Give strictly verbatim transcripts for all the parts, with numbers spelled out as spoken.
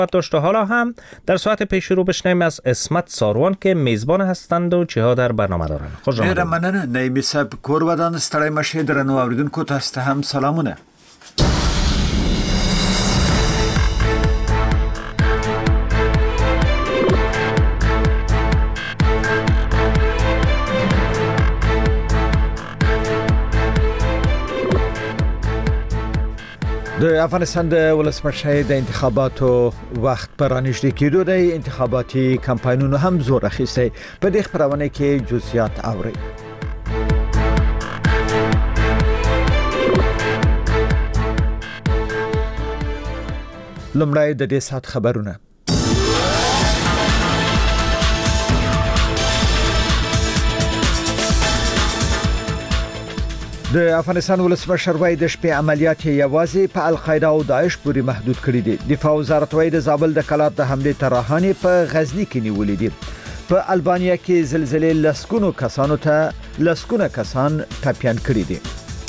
تا حالا هم در ساعت پیش رو بشنیم از اسمت ساروان که میزبان هستند و چه ها در برنامه دارند. خوش آمدید. ډیره مننه نایمي صاحب، کور ودان ستړی مشه. درنو اوریدونکو تاسو ته هم سلامونه. د افغانستان د ولسمشر د انتخاباتو وخت پر رانږدې کېدو د انتخاباتي کمپاینونو هم زور اخیستی. په دې خبرونه کې جزئیات اورئ. لومړی د دې سات خبرونه. د افغانستان ولسمشر وایي د شپې عملیات یوازې په القاعده او داعش پورې محدود کړي دي. دفاع وزارت وایي د زابل د کلات د حمله طرحانې په غزنی کې نیولې دي. په البانیا کې زلزلې لسکونو کسانو ته لسکونه کسان ټپيان کړي دي.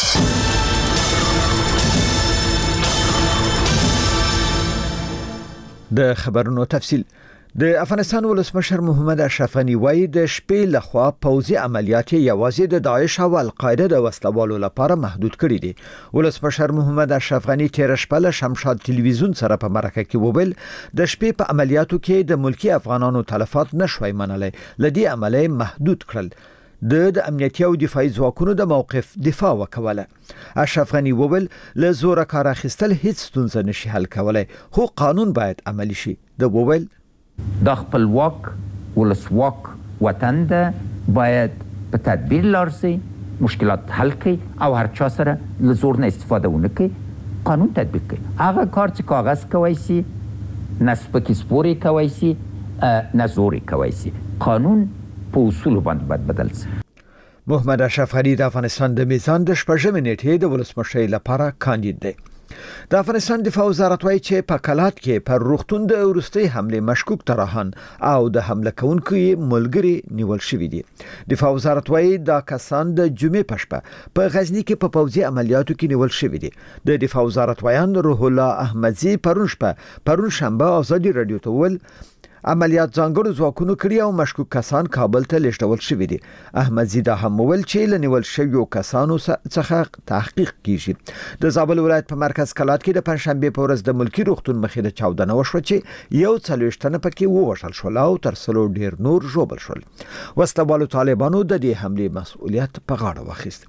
د خبرونو تفصیل. د افغانستان ولسمشر محمد اشرف غنی وایي د شپې لخوا پوځي عملیات یوازې د داعش او القاعده د وسلوالو لپاره محدود کړي دي. ولسمشر محمد اشرف غنی تیر شپه له شمشاد تلویزیون سره په مرکه کې وویل د شپې په عملیاتو کې د ملکی افغانانو تلفات نشوي منلای، لدی عملیات محدود کړل. د د امنیتي او دفاعي ځواکونو د موقف دفاع وکوله. اشرف غنی وویل له زور کار اخیستل هیڅ ستونزه نشي حل کولای، خو قانون باید عملی شي. د وویل دا خپلواک ولسواک وطن ده، باید په تدبیر لارسي، مشکلات حل کړي او هر چا سره له زور نه استفاده ونه کړي، قانون تطبیق کړي. هغه کار چې کاغذ کوي سي، نسبکی سپوري کوي سي، نه زوري کوي سي، قانون په اصول باندې باید بدل سي. محمد اشرف غنی د افغانستان د میزان د شپږمې نیټې د ولسمشر لپاره کاندید دی. د افغانستان دفاع وزارت وایي چې په کلات کې پر روغتون د وروستي حمله مشکوک طرحان او د حمله کوونکو ملګری نیول شوی دي. دفاع وزارت وایي دا کسان د جمعې په شپه په غزنی کې په پوځي عملیاتو کې نیول شوی دي. د دفاع وزارت وایان روح الله احمدزي پرون شپه پرون شنبه ازادي رادیو ته ول عملیات ځانګړو ځواکونو کړی او مشکوک کسان کابل ته لیږدول شوی دي. احمدزي دا هم ویل چې لنیول شویو کسانو څخه تحقیق کیږي. د زابل ولایت په مرکز کلات کې د پنځشنبه په ورځ د ملکی روغتون مخې د چاودنه وشوه چې یو څلوېښت تنه پکې ووژل شول او تر څلور ډیر نور ژوبل شول. وسلوالو طالبانو د دې حمله مسؤلیت په غاړه واخیست.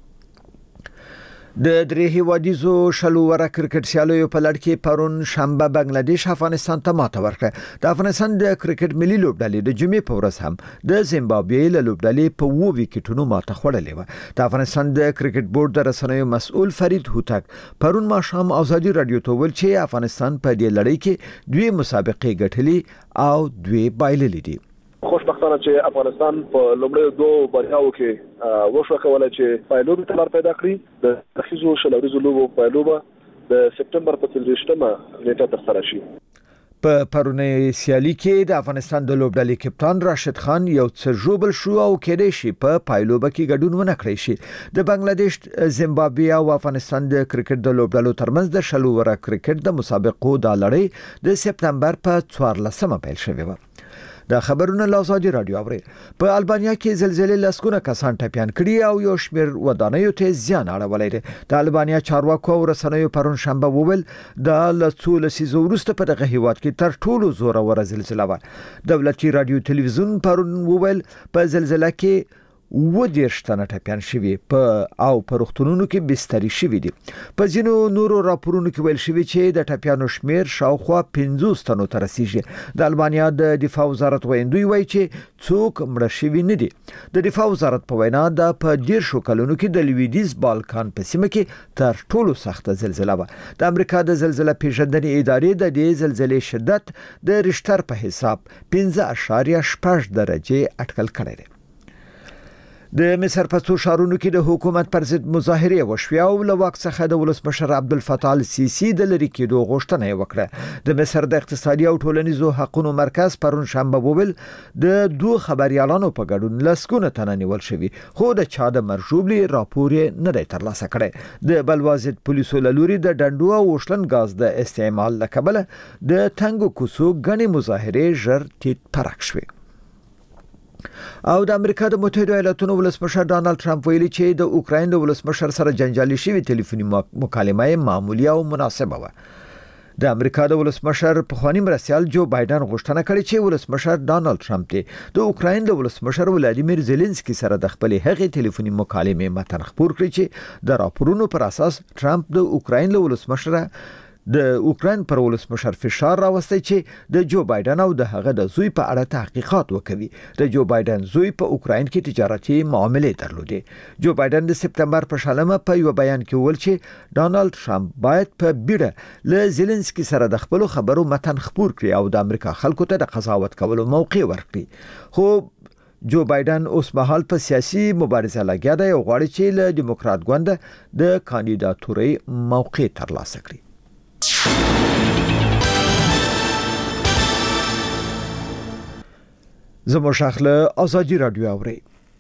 د درې هیوادیزو شلو ور کرکټ سیالیو په لړ کې پرون شنبه بنگلاديش افغانستان ته ماته ورکړه. د افغانستان د کرکټ ملي لوبډلې د جمعې په ورځ هم د زیمبابوې له لوبډلې په وو وکټونو ماته خوړلې و. د افغانستان د کرکټ بورډ د رسنیو مسؤل فرید هوتک پرون ماښام ازادي رادیو ته ویل چې افغانستان په دې لړۍ کې دوی مسابقې ګټلې او دوی بایللې دي. خوشبختانه چې افغانستان په لومړیو دوه بریاو کې وشو کولای چې پایلوب ته لار پیدا کړي. د تخیزو شلوريزو لوبو پایلوب د سپټمبر په څلوېښتمه نیټه ترسره شي. په پرونی سیالي کې د افغانستان د لوبډلې کپتان راشد خان یو څه ژوبل شو او کېدای شي په پایلوب کې ګډون ونه کړی شي. د بنگلاديش، زیمبابوې او افغانستان د کرکټ د لوبډلو ترمنځ د شلو ور کرکټ د مسابقو د لړۍ د سپټمبر په څوارلسمه پیل شوې و. د خبرونو لازادي رادیو اوري. په البانیا کې زلزلې لسکونه کسان ټپيان کړي او یو شمېر ودانیو ته زیان اړولی دی. د البانیا چارواکو او رسنیو پرون شنبه وویل د لڅو لسیزو وروسته په دغه هیواد کې تر ټولو زوروره زلزله و. دولتي رادیو تلویزیون پرون وویل په زلزلې کې و دېرش تنه ټپيان شوي په او په روغتونونو کې بستري شوي دي. په ځینو نورو راپورونو کې ویل شوي چې د ټپيانو شمیر شاوخوا پنځوس تنو ته رسیږي. د البانیا د دفاع وزارت ویندوی وایي چې څوک مړه شوي نه دي. د دفاع وزارت په وینا د په ډیر شو کلونو کې د لویدیز بالکان په سیمه کې تر ټولو سخته زلزله و. د امریکا د زلزلې پیژندنې ادارې د دې زلزلې شدت د ریشتر په حساب پنځه اعشاریه شپږ درجه اټکل کړی دی. د مصر په څو ښارونو کې د حکومت پر ضد مظاهرې وشوې او له واک څخه د ولسمشر عبدالفتاح السیسی د لرې کېدو غوښتنه یې وکړه. د مصر د اقتصادي او ټولنیزو حقوقو مرکز پرون شنبه وویل د دوه خبريالانو په ګډون لسګونه تنه نیول شوي، خو د چا د مرجوبلي راپور یې نه دی ترلاسه کړی. د بلوازد پولیسو له لوري د ډنډو او وشلن غاز د استعمال له کبله د تنګو کوڅو غني مظاهرې ژر ټیټ پرک شوې. او د امریکا د متحده ایالاتونو ولسمشر ډانلډ ټرمپ ویلي چې د اوکراین د ولسمشر سره جنجالي شوی ټلیفوني مکالمه معمولی او مناسبه وه. د امریکا د ولسمشر پخوانی مرستیال جو بایدن غوښتنه کړې چې ولسمشر ډانلډ ټرمپ د اوکراین د ولسمشر ولادیمیر زيلنسکي سره د خپل هغې ټلیفوني مکالمې متن خپور کړی چې د راپورونو پر اساس ټرمپ د اوکراین له ولسمشر د اوکراین پر ولسمشر فشار راوستی چې د جو بایدن او د هغه د زوی په اړه تحقیقات وکړي. د جو بایدن زوی په اوکراین کې تجارتي معاملې درلودې. جو بایدن د سپتمبر په شلمه په یو بیان کې وویل چې ډانلډ ټرمپ باید په بیړه له زيلنسکي سره د خپل خبرو متن خپور کړي او د امریکا خلکو ته د قضاوت کولو موقع ورکړي. خو جو بایدن اوس مهال په سیاسي مبارزه لګیا دی او غواړي چې له دیموکرات ګوند د کاندیداتورۍ موقع ترلاسه کړي. زمو شاخله آزادی رادیو اوري.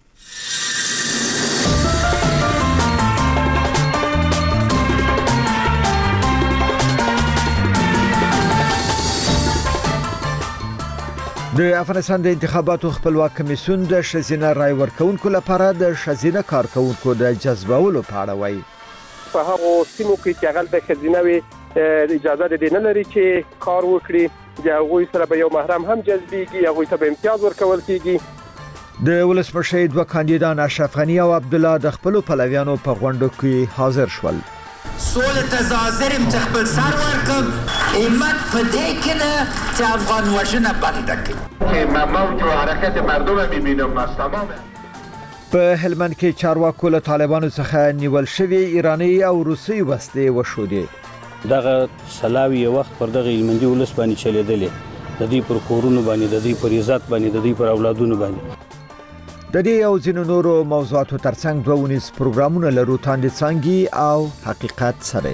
د افغانستان د انتخاباتو خپلواک کمیسیون د شزینه رای ورکونکو لپاره د شزینه کارکونکو د جذبولو په اړه وایي. په هغه سیمو کې چې هغه د خزینه وي اجازه د نه لري چې کار وکړي، د هغوی سره به یو محرم هم جذبېږي، هغوی ته به امتیاز ورکول کیږي. د ولسمشر دوه کاندیدان اشرف غنی او عبد الله د خپل پلویانو په غونډه کې حاضر شول. سول تزازرم تخبل سر ورکم ایمت په دې کې نه چې افغان وژنه بند کړي که من موج و حرکت مردم میبینم از تمام. په هلمند کې چارواکو له طالبانو څخه نیول شوی ایرانی او روسي وسلې وشودې. دغه سلاوي وخت پر دغه هلمندي ولس باندې چلیدلې، د دې پر کورونو باندې، د دې پر عزت باندې، د دې پر اولادونو باندې. د دې او ځینو نورو موضوعاتو ترڅنګ دوه ونیز پروګرامونه لرو تاندې څنګه او حقیقت سره.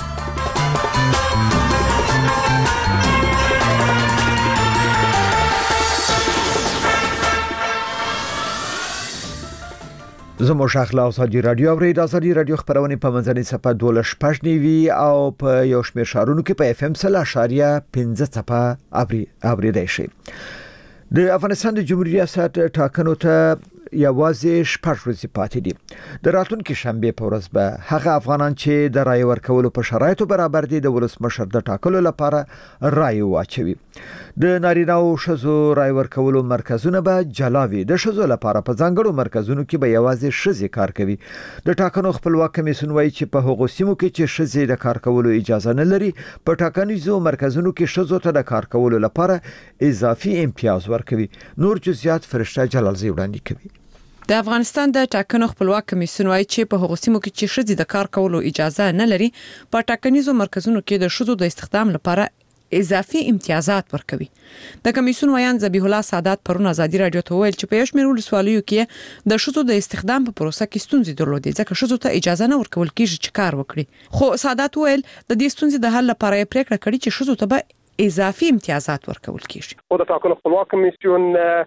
زمو شاخله آزادی رادیو اوري. د آزادی رادیو خبرونه په منځنۍ صفه دولش پښ نیوي او په یو شمېر شهرونو کې په اف ام سل اشاریه پنځه صفه اوري اوري دی شي. د افغانستان د جمهوریت ریاست ټاکنو ته یوازې شپږ ورځې پاتې دي. د راتلونکي شنبه په ورځ به هغه افغانان چې د رای ورکولو په شرایطو برابر دي د ولسمشر د ټاکلو لپاره رای واچوي. د نارینه او ښځو رای ورکولو مرکزونه به جلاوي. د ښځو لپاره په ځانګړو مرکزونو کې به یوازې ښځې کار کوي. د ټاکنو خپلواک کمیسیون وایي چې په هغو سیمو کې چې ښځې د کار کولو اجازه نه لري په ټاکنیزو مرکزونو کې ښځو ته د کار کولو لپاره اضافي امتیاز ورکوي. نور جزئیات فرشته جلالزی وړاندې کوي. د افغانستان د ټاکنو خپلواک کمیسیون وايي چې په هغو سیمو کې چې ښځې د کار کولو اجازه نه لري په ټاکنیزو مرکزونو کې د ښځو د استخدام لپاره اضافي امتیازات ورکوي. د کمیسیون ویان ذبیح الله سادات پرون آزادی رادیو ته ویل چې په یو شمېر ولسوالیو کې د ښځو د استخدام په پروسه کې ستونزې درلودې ځکه ښځو ته اجازه نه ورکول کیږي چې کار وکړي. خو سادات ویل د دې ستونزې د حل لپاره یې پریکړه کړې چې ښځو ته به اضافي امتیازات ورکول کیږي. او د ټاکنو خپلواک کمیسیون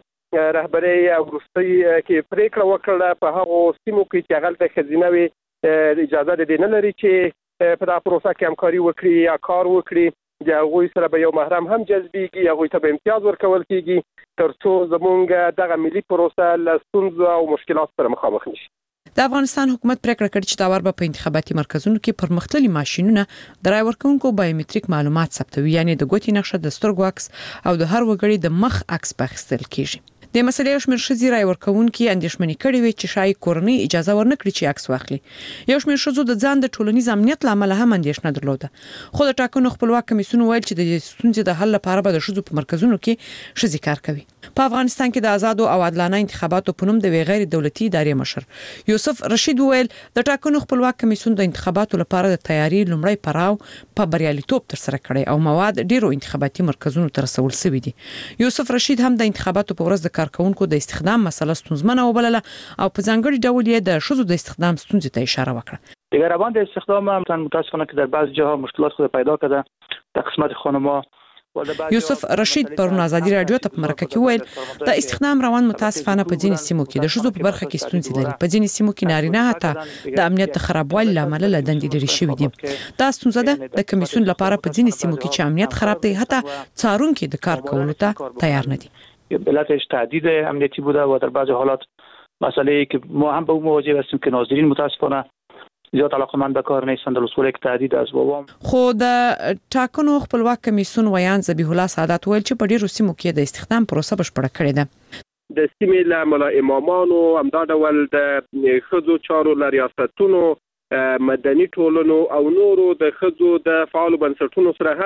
رهبري او وروستي کې پریکړه وکړه په هغه سیمو کې چې هغه د خزینه وي اجازه د نه لري چې په دا پروسه کې همکاري وکړي یا کار وکړي، د هغوی سره به یو محرم هم جذبېږي، هغوی ته به امتیاز ورکول کیږي ترڅو زمونږ دغه ملي پروسه له ستونزو او مشکلاتو سره مخامخ نشي. د افغانستان حکومت پریکړه کړې چې دا ور په انتخاباتي مرکزونو کې پرمختللي ماشينونه د رای ورکونکو بایومټریک معلومات ثبتوي، یعنی د ګوتې نقشه، د سترګو عکس او د هر وګړي د مخ عکس اخیستل کیږي. د مسلې یو شمېر ښځې رای ورکوونکي اندېښمنې کړې وي چې شاید کورنۍ اجازه ورنکړي چې عکس واخلي. یو شمېر ښځو د ځان د ټولنیز امنیت لامل هم اندېښنه درلوده. خو د ټاکنو خپلواک کمیسیون ویل چې د ستونزې د حل لپاره به د ښځو په مرکزونو کې ښځې کار کوي. په افغانستان کې د آزادو او عادلانه انتخاباتو په نوم د غیر دولتي ادارې مشر یوسف رشید ویل د ټاکنو خپلواک کمیسیون د انتخاباتو لپاره د تیاری لومړی پړاو په بریالیتوب تر سره کړی او مواد ډیرو انتخاباتي مرکزونو ته رسول شوي دي. یوسف رشید هم د انتخاباتو په ورځ د کارکونکو د استخدام مسله ستونزمنه وبلله او په ځانګړي ډول یې د ښځو د استخدام ستونزې ته اشاره وکړه. دیگر روند استخدام هم متاسفانه که در بعضی جاها مشکلات خود پیدا کرده در قسمت خانم‌ها. یوسف رشید پرون ازادي رادیو ته مرکه کې ویل د استخدام روان متاسفانه په ځینې سیمو کې د ښځو په برخه کې ستونزې لري. په ځینې سیمو کې نارینه حتی د امنیت د خرابوالي لامل له دندې لري شوی دي. دا ستونزه ده د کمیسیون لپاره په ځینې سیمو کې چې امنیت خراب دی حتی څارونکو د کار کولو ته تیار نه دي. علتش تهدید امنیتی بوده و در بعضی حالات مسئله ای که ما هم به اون مواجه هستیم که ناظرین متاسفانه زیات علاقمند به کار نیستن در اصول یک تهدید از بابام. خو د ټاکنو خپلواک کمیسیون ویان ذبیح الله سعادت ویل چې په ډیرو سیمو کې د استخدام پروسه بشپړه کړې ده. د سیمې له ملا امامانو همدا ډول د ښځو چارو له ریاستونو مدني ټولنو او نورو د ښځو د فعالو بنسټونو سره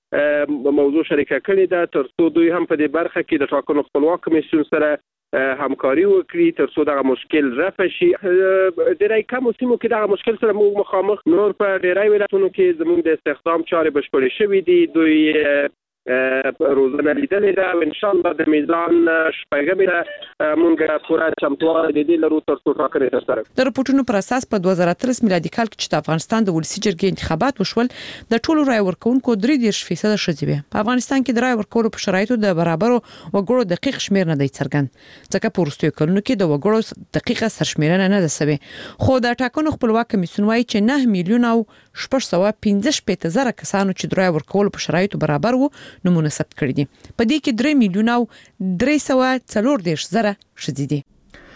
هم موضوع شریکه کړې ده تر څو دوی هم په دې برخه کې د ټاکنو خپلواک کمیسیون سره همکاري وکړي تر څو دغه مشکل رفع شي. ډېری کم سیمو کې دغه مشکل سره موږ مخامخ، نور په ډېری ولایتونو کې زموږ د استخدام چارې بشپړې شوې دي. دوی روزانه لیدلې ده او ان شاء الله د میزان شپږمې نه موږ پوره چمتووالی د دې لرو تر څو ټاکنې ترسره کړو. د راپورټونو پر اساس په دوه زره اتلس میلادي کال کې چې د افغانستان د ولسي جرګې انتخابات وشول د ټولو رای ورکوونکو درې دېرش فیصد ښځې وې. په افغانستان کې د رای ورکولو په شرایطو د برابرو وګړو دقیق شمیر نه دی څرګند، ځکه په وروستیو کلونو کې د وګړو دقیقه سرشمیرنه نه ده سوې. خو د ټاکنو خپلواک کمیسیون وایي چې نه میلیون او شپږ سوه پنځه شپېته زره کسانو چې د رای ورکولو په شرایطو برابر وو نمونه ثبت کړي دي. په دې کې درې میلیون او درې سوه څلور دېرش زره ښځې دي.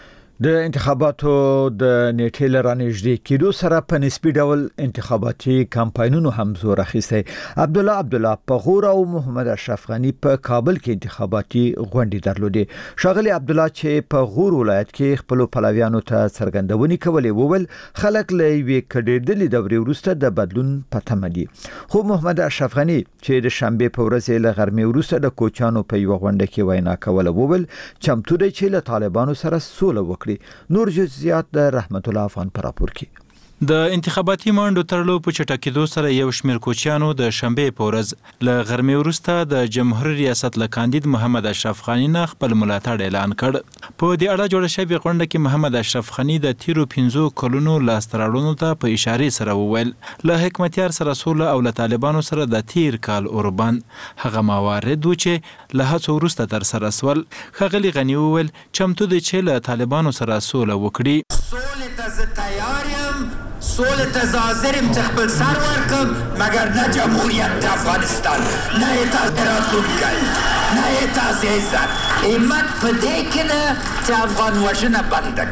د انتخاباتو د نیټې لرانږدې کېدو سره په نسبي ډول انتخاباتي کمپاینونو هم زور اخیستی. عبد الله عبد الله په غور او محمد اشرف غنی په کابل کې انتخاباتي غونډې درلودې. ښاغلي عبد الله چې په غور ولایت کې خپل پلویانو ته څرګندونې کولې وویل خلک له یوې کډېدلې دورې وروسته د بدلون په تمه دي. خو محمد اشرف غنی چې د شنبې په ورځ له غرمې وروسته د کوچانو په یو غونډه کې وینا کوله وویل چمتو دی چې له طالبانو سره سوله وکړي. نور جزئیات د رحمت الله افغان پر راپور کې. د انتخاباتي منډو ترلو په چټکېدو سره یو شمېر کوچیانو د شنبې په ورځ له غرمې وروسته د جمهوریت ریاست له کاندید محمد اشرف غنی نه خپل ملاتړ اعلان کړ. په دې اړه جوړه شوې غونډه کې محمد اشرف غنی د تیرو پنځو کلونو لاسته راوړنو ته په اشارې سره وویل له حکمتیار سره سوله او له طالبانو سره د تیر کال اوربند هغه موارد و چې له هڅو وروسته ترسره سول. ښاغلي غنی وویل چمتو دی چې له طالبانو سره سوله وکړي. سولې ته زه تیار یم، سولې ته زه حاضر یم چې خپل سر ورکړم، مګر نه جمهوریت د افغانستان، نه یې تاسې راتلونکی، نه یې تاسې عزت. همت په دې کې ده چې افغان وژنه بنده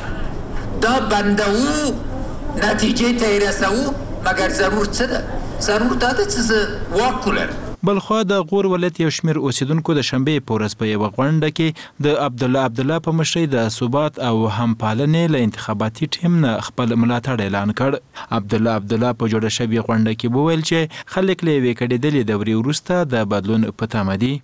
کړي. دا بندوو، نتیجې ته یې رسوو، مګر ضرور څه ده؟ ضرور دا ده چې زه واک ولرم. بلخوا د غور ولایت یو شمېر اوسیدونکو د شنبې په ورځ په یوه غونډه کې د عبد الله عبد الله په مشرۍ د ثبات او همپالنې له انتخاباتي ټیم نه خپل ملاتړ اعلان کړ. عبد الله عبد الله په جوړه شوې غونډه کې وویل چې خلک له یوې کډېدلې دورې وروسته د بدلون په تمه دي.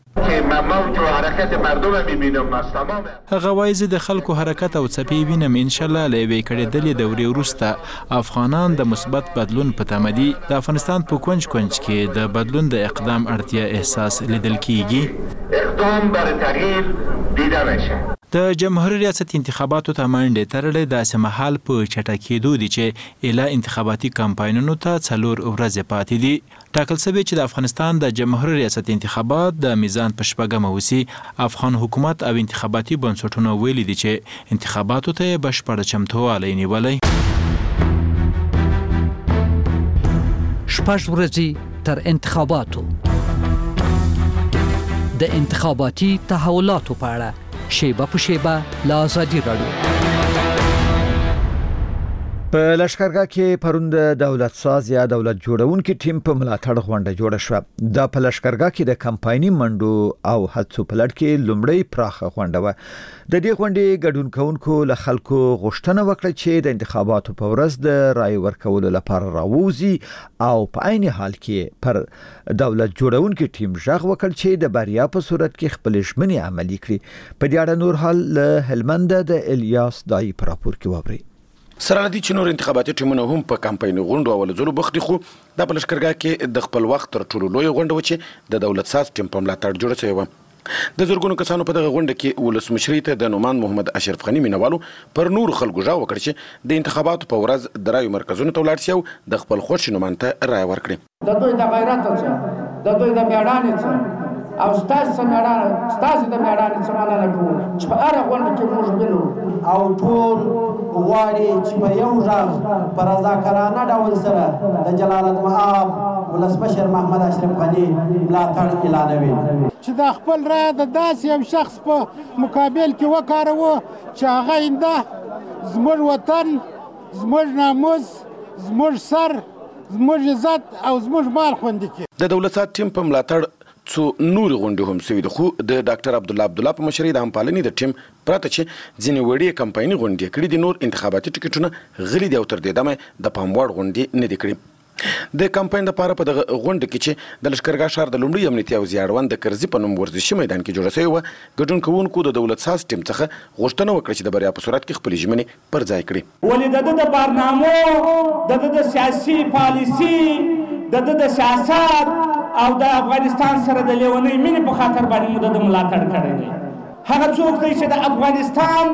هغه وایي زه د خلکو حرکت او څپې وینم، انشاءالله له یوې کډېدلې دورې وروسته افغانان د مثبت بدلون په تمه دي. د افغانستان په کونج کونج کې د بدلون د اقدام اړتیا احساس لیدل کیږي. اقدام بر تغییر دیده میشه. د جمهوریت ریاست انتخاباتو ته منډې تړلې داسې مهال په چټکېدو دي چې اله انتخاباتي کمپاینونو ته څلور ورځې پاتې دي. ټاکل شوی چې د افغانستان د جمهوریت ریاست انتخابات د میزان په شپږمه وسي. افغان حکومت او انتخاباتي بنسټونو ویلي دي چې انتخاباتو ته بشپړ چمتووالی نیولی. شپږ ورځې تر انتخاباتو د انتخاباتي تحولاتو په اړه شیبه په شیبه له ازادي راډیو. په لشکرګاه کې پرون د دولت ساز یا دولت جوړونکو ټیم په ملاتړ غونډه جوړه شوه. دا په لشکرګاه کې د کمپایني منډو او هڅو په لړ کې لومړی پراخه غونډه و. د دې غونډې ګډون کوونکو له خلکو غوښتنه وکړه چې د انتخاباتو په ورځ د رای ورکولو لپاره راووزي او په عین حال کې پر دولت جوړونکو ټیم ژغ وکړ چې د بریا په صورت کې خپل ژمنې عملي کړي. په دې اړه نور حال له هلمند د الیاس دای پر راپور کې ووري. سره لدی چې نور انتخاباتي ټیمونه هم په کمپاین غونډو او لزلو بخت خو د بلشکرګه کې د خپل وخت تر ټولو لوی غونډه و چې د دولت ساز ټیم په ملاتړ جوړه شوی و. د زرګونو کسانو په دغه غونډه کې ولسمشرۍ ته د نومان محمد اشرف غني مینوالو پر نور خلکو ژغ وکړ چې د انتخاباتو په ورځ د رایو مرکزونو ته ولاړ شي او د خپل خوښ نومان ته رایه ورکړي. د دوی د غیرت څخه د دوی د میړانې څخه او ستاسو څخه میړانه ستاسو د میړانې څخه مننه کوو چې په هره غونډه کې موږ وینو او ټول غواړي چې په یو ږغ په رضاکارانه ډول سره د جلال المآب ولسمشر محمد اشرف غني ملاتړ اعلانوي چې د خپل رایه د داسې یو شخص په مقابل کې وکاروو چې هغه آینده زموږ وطن زموږ ناموس زموږ سر زموږ عزت او زموږ مال خوندي کړي. د دولت سات ټیم په ملاتړ څو نور غونډې هم سوي دي، خو د ډاکټر عبدالله عبدالله په مشرۍ د همپالنې د ټیم پرته چې ځینې وړې کمپایني غونډې کړي دي، نور انتخاباتي ټکټونه غلي دي او تر دې دمه د پام وړ غونډې نه دي کړي. د کمپاین لپاره په دغه غونډه کې چې د لښکرګاه ښار د لومړي امنیتي او زیړوند د کرزي په نوم ورزشي میدان کې جوړه شوې وه، ګډون کوونکو د دولت ساز ټیم څخه غوښتنه وکړه چې د بریا په صورت کې خپلې ژمنې پر ځای کړي. ولې د ده د برنامو د ده د سیاسي پالیسي د ده د سیاست او د افغانستان سره د لیونۍ مینې په خاطر باندې مو د ده ملاتړ کړی دی. هغه څوک دی چې د افغانستان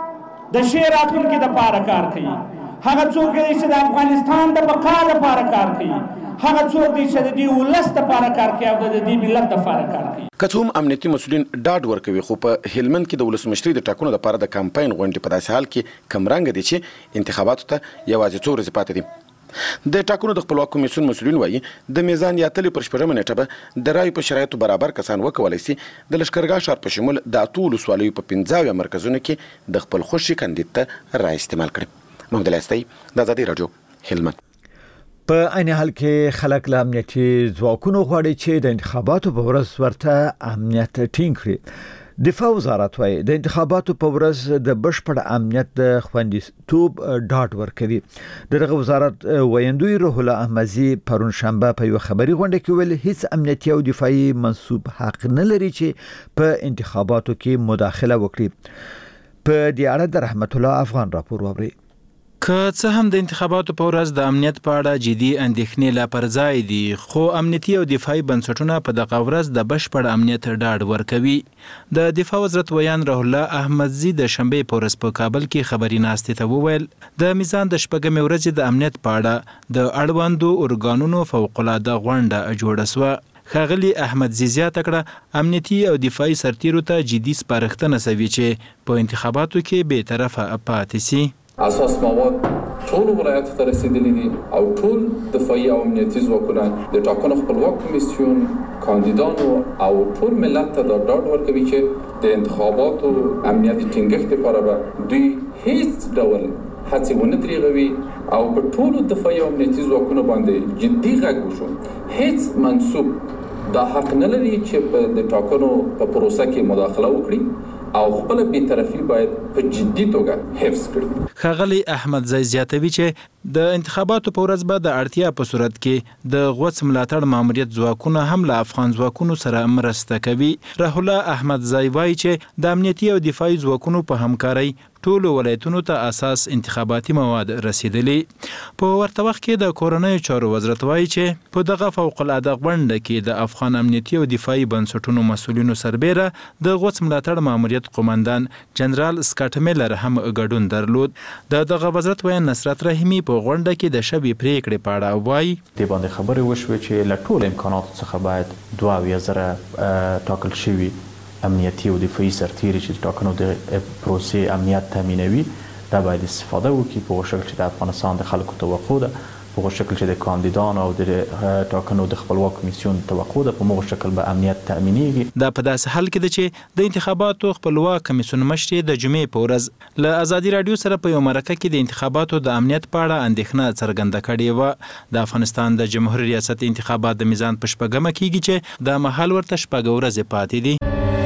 د ښې راتلونکي دپاره کار کوي، هغه څوک دی چې د افغانستان د بقا دپاره کار کوي، هغه څوک دی چې د دې ولس دپاره کار کوي او د دې ملت دپاره کار کوي. که څه هم امنیتي مسؤلین ډاډ ورکوي، خو په هلمند کې د ولسمشرۍ د ټاکنو لپاره د کمپاین غونډې په داسې حال کې کمرنګه دي چې انتخاباتو ته یوازې څو ورځې پاتې دي. د ټاکنو د خپلواک کمیسیون مسؤلین وایي د میزان یا تلې پر شپږمه نیټه به د رایو په شرایطو برابر کسان وکولی سي د لښکرګاه ښار په شمول د اتو ولسوالیو په پنځه اویا مرکزونو کې د خپل خوښې کاندید ته رایه استعمال کړي. محمد علي استی، د ازادي راډیو، هلمند. په عین حال کې خلک له امنیتي ځواکونو غواړي چې د انتخاباتو په ورځ ورته امنیت ټینګ کړي. دفاع وزارت وايي د انتخاباتو په ورځ د بشپړ امنیت د خوندیتوب ډاډ ورکوي. دغه وزارت ویندوی روح الله احمدزي پرون شنبه په یو خبري غونډه کې ویل هیڅ امنیتي او دفاعي منسوب حق نه لري چې په انتخاباتو کې مداخله وکړي. په دې اړه د رحمت الله افغان راپور ووري. که څه هم د انتخاباتو په ورځ د امنیت په اړه جدي اندېښنې لا پر ځای دي، خو امنیتي او دفاعي بنسټونه په دغه ورځ د بشپړ امنیت ډاډ ورکوي. د دفاع وزارت ویان روح الله احمدزي د شنبې په ورځ په کابل کې خبري ناستې ته وویل د میزان د شپږمې ورځې د امنیت په اړه د اړوندو ارګانونو فوق‌العاده غونډه جوړه سوه. ښاغلي احمدزي زیاته کړه امنیتي او دفاعي سرتیرو ته جدي سپارښتنه سوي چې په انتخاباتو کې بې طرفه پاتې سي. اساس مواد ټول ولایت ته رسیدلي دي او ټول دفاعي او امنیتي ځواکونه د ټاکنو خپلواک کمیسیون کاندیدانو او ټول ملت ته دا ډاډ ورکوي چې د انتخاباتو امنیتي ټینګښت لپاره به دوی هیڅ ډول هڅې ونه دریغوي او په ټولو دفاعي او امنیتي ځواکونو باندې جدي غږ وشو. هیڅ منسوب دا حق نه لري چې په د ټاکنو په پروسه کې مداخله وکړي او خپل بی‌طرفي باید په جدي توګه حفظ کړي. ښاغلي احمدزي زیاتوي چې د انتخاباتو په ورځ به د اړتیا په صورت کې د غوڅ ملاتړ ماموریت ځواکونه هم له افغان ځواکونو سره مرسته کوي. رحول الله احمدزي وایي چې د امنیتي او دفاعي ځواکونو په همکارۍ ټولو ولایتونو ته اساس انتخاباتي مواد رسیدلي. په ورته وخت کې د کورنیو چارو وزارت وایي چې په دغه فوق العاده غونډه کې د افغان امنیتي او دفاعي بنسټونو مسؤلینو سربیره د غوڅ ملاتړ ماموریت قومندان جنرال سکاټ میلر هم ګډون درلود. د دغه وزارت ویان نصرت رحیمي په غونډه کې د شبي پریکړې په اړه وایي د باندې خبرې وشوې چې له ټولو امکاناتو څخه باید دوه اویا زره ټاکل شوي امنیتي او دفاعي سرتیري چې د ټاکنو د پروسې امنیت تامینوي دا باید استفاده وکړي په شکل چې د افغانستان د خلکو توقع ده، په شکل چې د کاندیدانو او د ټاکنو د خپلواک کمیسیون توقع ده، په موږ شکل به امنیت تامینېږي. دا په داسې حال کې ده چې د انتخاباتو خپلواک کمیسیون مشر د جمعې په ورځ له ازادي راډیو سره په یو مرکه کې د انتخاباتو د امنیت په اړه اندېښنه څرګنده کړې وه. د افغانستان د جمهوریت ریاست انتخابات د میزان په شپږمه کېږي چې د مهال ورته شپږ ورځې پاتې دي.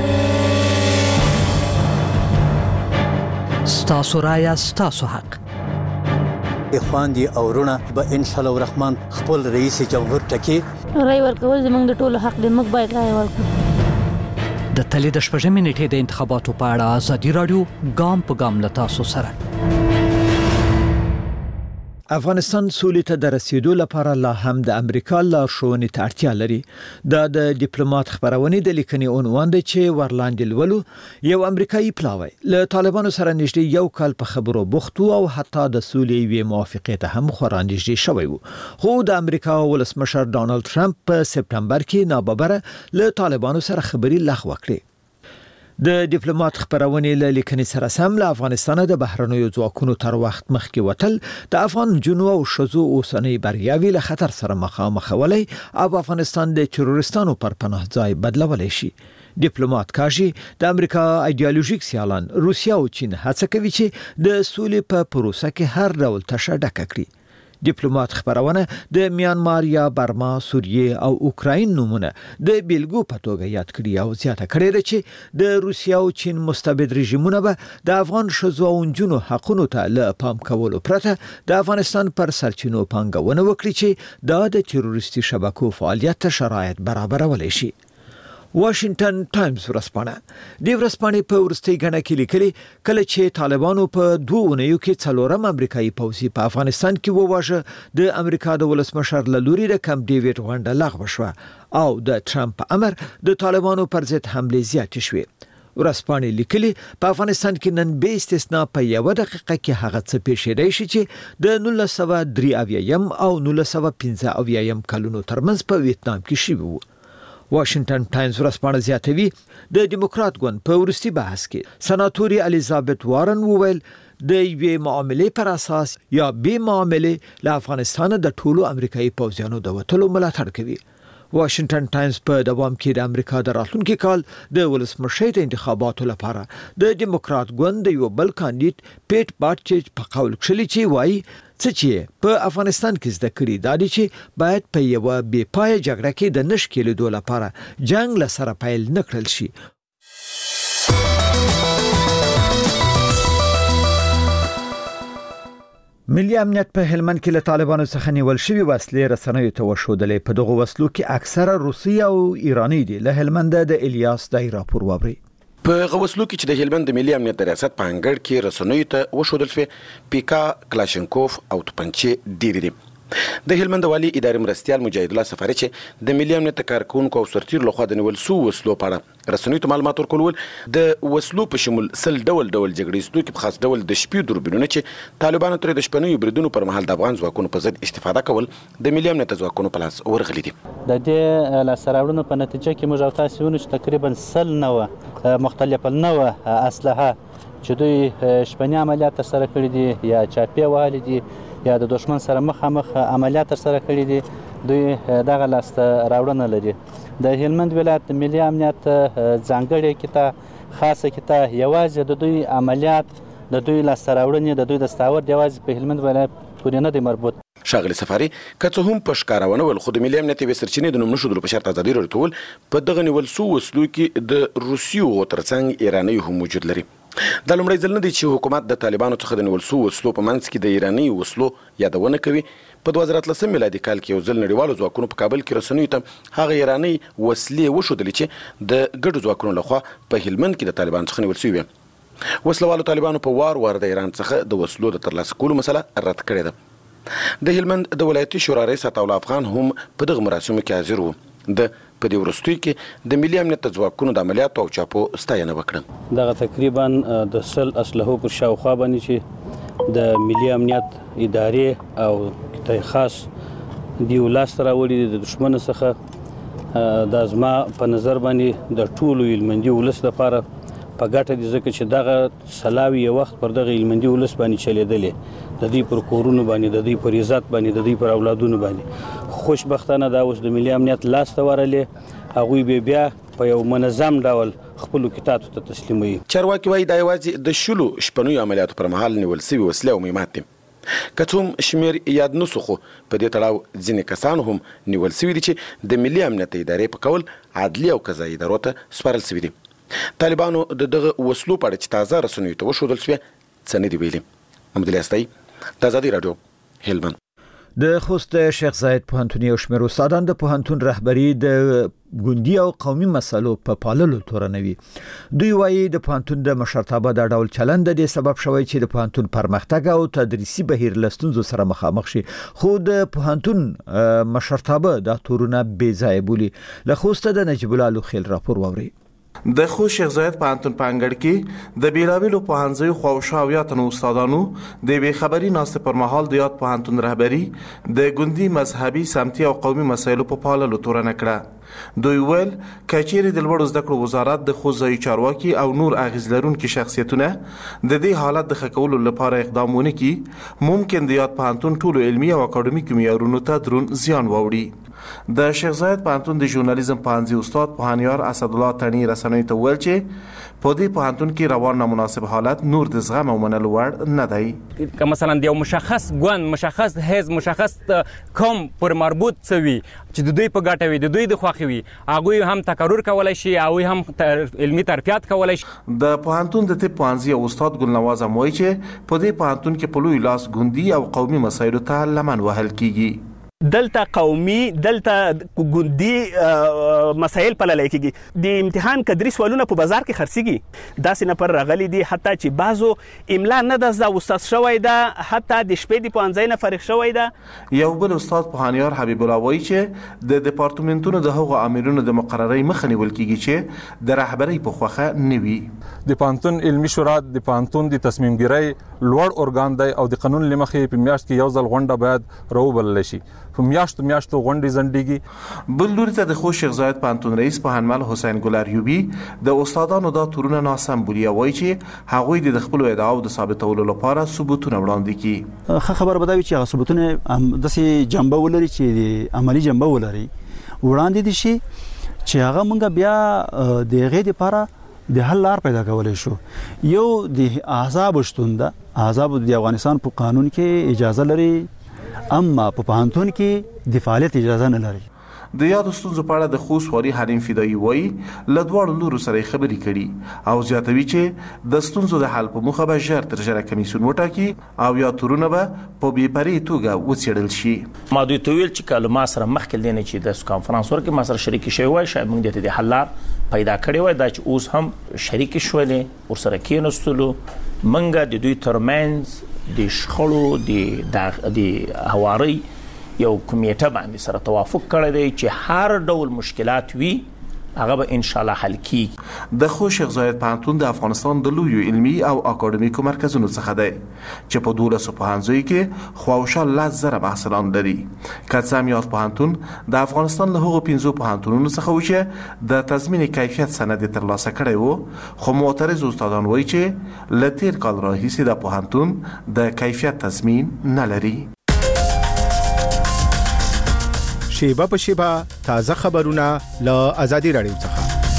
ستاسو رایه ستاسو حق. اخواندي او ورونه به ان شاء الله الرحمن خپل رئیس جمهور ټکی رای ورکول زموږ د ټولو حق دی، موږ باید رای ورکړو. د تلې د شپږمې نیټې د انتخاباتو په اړه ازادي راډیو ګام په ګام له تاسو سره. افغانستان سولې ته د رسیدو لپاره لا هم د امریکا لارښوونې ته اړتیا لري. دا د ډیپلوماټ خبرونې د لیکنې عنوان دی چې ورلاندې لولو. یو امریکایي پلاوی له طالبانو سره نږدې یو کال په خبرو بوختو او حتی د سولې یوې موافقې ته هم خورا نږدې شوی وو. خو د امریکا ولسمشر ډانلډ ټرمپ په سپټمبر کې ناببره له طالبانو سره خبري لغوه کړې. د ډیپلوماټ خبرونې له لیکنې سره سم له افغانستان د بهرنیو ځواکونو تر وخت مخکې وتل د افغان جنو او شذو اوسنۍ بریاوي له خطر سره مخامخ ولای او افغانستان د تروریستانو پر پناه ځای بدلولای شي. ډیپلوماټ کاږي د امریکا ایدئولوژیک سیالان روسیا او چین هڅه کوي چې د سولې په پروسه کې هر ډول تشه ډکه کړي. ډیپلوماټ خبرونه د میانمار یا برما، سوریه او اوکراین نمونه د بیلګو په توګه یاد کړي او زیاته کړي چې د روسیا او چین مستبد رژیمونه به د افغان شذو او نجونو حقونو ته له پام کولو پرته د افغانستان پر سرچینو پانګونه وکړي چې دا د تروریستي شبکو فعالیت ته شرایط برابرولای شي. واشنگټن ټایمز ورځپاڼه د ورځپاڼې په ورستۍ غڼه کې لیکلي کله چې طالبانو په دوه اونیو کې څلورم امریکایي پوځي په افغانستان کې وواژه د امریکا د ولسمشر له لوري د کم ډیوډ غونډه لغوه شوه او د ټرمپ امر د طالبانو پر ضد حمله زیاتې شوې. ورځپاڼې لیکلي په افغانستان کې نن به استثنا په یو دقیقه کې هغه څه پیښیدای شي چې د نولس سوه درې اویایم او نولس سوه پنځه اویایم کلونو ترمنځ په ویتنام کې شوي وو. واشنگټن ټایمز ورځپاڼه زیاتوي د ډیموکرات ګوند په ورستي بحث کې سناتوري الیزابت وارن وویل د یوې معاملې پر اساس یا بې معاملې له افغانستان د ټولو امریکایي پوځیانو د وتلو ملاتړ کوي. واشنگټن ټایمز په دوام کې د امریکا د راتلونکي کال د ولسمشر د انتخاباتو لپاره د ډیموکرات ګوند د یو بل کاندید پیټ باټچ په قول کړی چې وایي څه چې په افغانستان کې زده کړي دا دي چې باید په یو بې پای جګړه کې د نشکېلو دوه لپاره جنگ له سره پیل نکړل شي. ملي امنیت په هلمند کې له طالبانو څخه نیول شوی وسلې رسنیو ته وښودلې. په دغه وسلو کې اکثره روسي او ایرانی دي. له هلمند د الیاس دای راپور ووري. په غوسلو کې چې د هلمند د ملي امنیت د ریاست په انګړ کې رسنیو ته وښودل شوی پیکا، کلاشینکوف او توپنچې ډېرې دي. د هلمند والي ادارې مرستیال مجاهد الله سفاري چې د ملي امنیت کارکونکو او سرتیر لخوا د نیول سو وسلو په اړه رسنیو ته معلومات ورکول د وسلو په شمول سل ډول ډول جګړې ستو کې په خاص ډول د شپې دوربینونه چې طالبانو تر د شپنیو بریدونو پر مهال د افغان ځواکونو په ضد استفاده کول د ملي امنیت ځواکونو په لاس ورغلي دي. د دې لاسته راوړنو په نتیجه کې موږ او تاسو ونو چې تقریبا سل نوه مختلف نوه اسلحه چې دوی شپنی عملیات ترسره کړي دي یا چاپی وهلي دي یا د دشمن سره مخامخ عملیات ترسره کړي دي دوی دغه لاسته راوړنه لري. د هلمند ولایت ملي امنیت ځانګړي کته خاصه کته یوازې د دوی عملیات د دوی لاسته راوړنې د دوی دستاورد یوازې په هلمند ولایت پورې نه دی مربوط. ښاغلي سفاري که څه هم په ښکارونه ول خو د ملي امنیت یوې سرچینې د نوم نښودلو په شرط ازادي راټول په دغه نیول سو وسلو کې د روسیو ترڅنګ ایراني هم موجود لري. دا لومړی ځل نه دی چې حکومت د طالبانو څخه د نیول سو وسلو په منځ کې د ایراني وسلو یادونه کوي. په دوه زره اتلسم میلادي کال کې یو ځل نړیوالو ځواکونو په کابل کې رسنیو ته هغه ایراني وسلې وښودلې چې د ګډو ځواکونو لخوا په هلمند کې د طالبانو څخه نیول شوې وې. وسلوالو طالبانو په وار وار د ایران څخه د وسلو د ترلاسه کولو مسله رد کړې ده. د هلمند د ولایتي شورا رئیس عطاالله افغان هم په دغه مراسمو کې حاضر و. د په دې وروستیو کې د ملي امنیت ځواکونو د عملیاتو او چاپو ستاینه وکړه. دغه تقریبا د سل اسلحو پر شاوخوا باندې چې د ملي امنیت ادارې او کتای خاص دی ولاسته راوړي د دشمن څخه د ازما په نظر باندې د ټولو هلمندي ولس لپاره په ګټه دي ځکه چې دغه سلاوي یو وخت پر دغه هلمندي ولس باندې چلیدلې د دې پر کورونو باندې د دې پر عزت باندې د دې پر اولادونو باندې. خوشبختانه دا اوس د ملي امنیت لاس ته ورغلې هغوی به بیا په یو منظم ډول خپلو کتاتو ته تسلیموي. چارواکي وایي دا یوازې د شلو شپنیو عملیاتو پر مهال نیول سوي وسلې او مهمات دي. که څه هم شمېر یاد نه سو خو په دې تړاو ځینې کسان هم نیول سوي دي چې د ملي امنیت ادارې په قول عدلي او قضایي ادارو ته سپارل سوي دي. طالبانو د دغه وسلو په اړه چې تازه رسنیو ته وښودل سوې څه نه دي ویلي. محمد الیاس د ازادي راډیو هلمند. د خوست شیخ زاید پوهنتون یو شمېر استادان د پوهنتون رهبری د ګوندي او قومي مسلو په پاللو تورنوي. دوی وایي د پوهنتون د مشرتابه د ډول چلند د سبب شوی چې د پوهنتون پرمختګ او تدریسي بهیر لستونزو سره مخامخ شي، خو د پوهنتون مشرتابه د تورونه بې ځای بولي. له خوست د نجیب الله لوخیل راپور ووري. د خو شیخ زاید پوهنتون په انګړ کې د بیلابیلو پوهنځیو خواوشا او یاتنو استادانو د بې خبري ناست پر مهال د یاد پوهنتون رهبری د ګوندي مذهبي سمتي او قومي مسایلو په پاللو تورنه کړه. دوی ویل کچېری د لوړو زده کړو وزارت د خوځي چارواکي او نور اغیز لرونکي شخصیتونه د دې حالت د خکولو لپاره اقدامونه کوي، ممکن د یاد پوهنتون ټولو علمي او اکاډمیکي معیارونو ته درون زیان واوړي. د شیخ زاید پوهنتون د ژورنالیزم پوهنځي استاد پوهانیار اسدالله تڼي رسنیو ته ویل چې په دې پوهنتون کې روان نامناسب حالت نور د زغم او منلو وړ نه دی. که مثلا د یو مشخص ګوند، مشخص حزب، مشخص قوم پر مربوط څوي چې د دوی په ګټه وي، د دوی د خوښې وي، هغوی هم تقرر کولی شي، هغوی هم علمي ترفیعات کولی شي. د پوهنتون د طب پوهنځي او استاد ګلنواز هم وایي چې په دې پوهنتون کې په لوی لاس ګوندي او قومي مسایلو ته لمن وهل کیږي. دلته قومي، دلته ګوندي مسایل پللی کېږي. د امتحان کدري سوالونه په بازار کې خرڅېږي، داسې نفر راغلي دي حتی چې بعضو املا نه ده زده استاد شوی ده، حتی د شپې د پوهنځي نه فارغ شوی ده. یو بل استاد پوهانیار حبیب الله وایي چې د دپارتمنټونو د هغو امرونو د مقررۍ مخه نیول کېږي چې د رهبرۍ په خوښه نه وي. د پوهنتون علمي شورا د پوهنتون د تصمیم ګیرۍ لوړ ارګان دی او د قانون له مخې په میاشت کې یو ځل غونډه باید راوبلل شي. په میاشتو میاشتو غونډې ځنډېږي. بل لوري ته د خو شیخ زاید پوهنتون رئیس پوهنمل حسین ګل اریوبي د استادانو دا تورونه ناسم بولي او وایي چې هغوی د خپلو ادعاو د ثابتولو لپاره ثبوتونه وړاندې کړي. ښه خبره به دا وي چې هغه ثبوتونه داسې جنبه ولري چې د عملي جنبه ولري، وړاندې دي شي چې هغه موږ بیا د هغې دپاره د حل لار پیدا کولی شو. یو د احزابو شتون ده، احزاب د افغانستان په قانون کې اجازه لري، اما په پوهنتون کې د فعالیت اجازه نه لري. د یادو ستونزو په اړه د خوست والي حلیم فدایي وایي له دواړو لورو سره خبرې کړي او زیاتوي چې د ستونزو د حل په موخه به ژر تر ژره کمیسیون وټاکي او یا تورونه به په بې پرې توګه وڅېړل شي. ما دوی ته ویل چې که له ما سره مخکې دی نه چې د کانفرانس ورکړي ما سره شریکې شوی وای، شاید موږ دې ته د حل لار پیدا کړې وای. دا چې اوس هم شریکې شولې، ورسره کېناستلو، موږ د دوی ترمنځ د شخړو د هوارۍ یو کمیټه باندې سره توافق کړی دی چې هر ډول مشکلات وي هغه به ان شاء الله حل کیږي. د خو شیخ زاید پوهنتون د افغانستان د لویو علمي او اکاډمیکو مرکزونو څخه دی چې په دولسو پوهنځیو کې خواوشا لس زره محصلان لري. که څه هم یاد پوهنتون د افغانستان له هغو پنځو پوهنتونونو څخه و چې د تضمین کیفیت سند یې ترلاسه کړی و، خو معترض استادان وایي چې له تیر کال راهیسې د پوهنتون د کیفیت تضمین نه لري. شیبه په شیبه تازه خبرونه له آزادي رادیو څخه.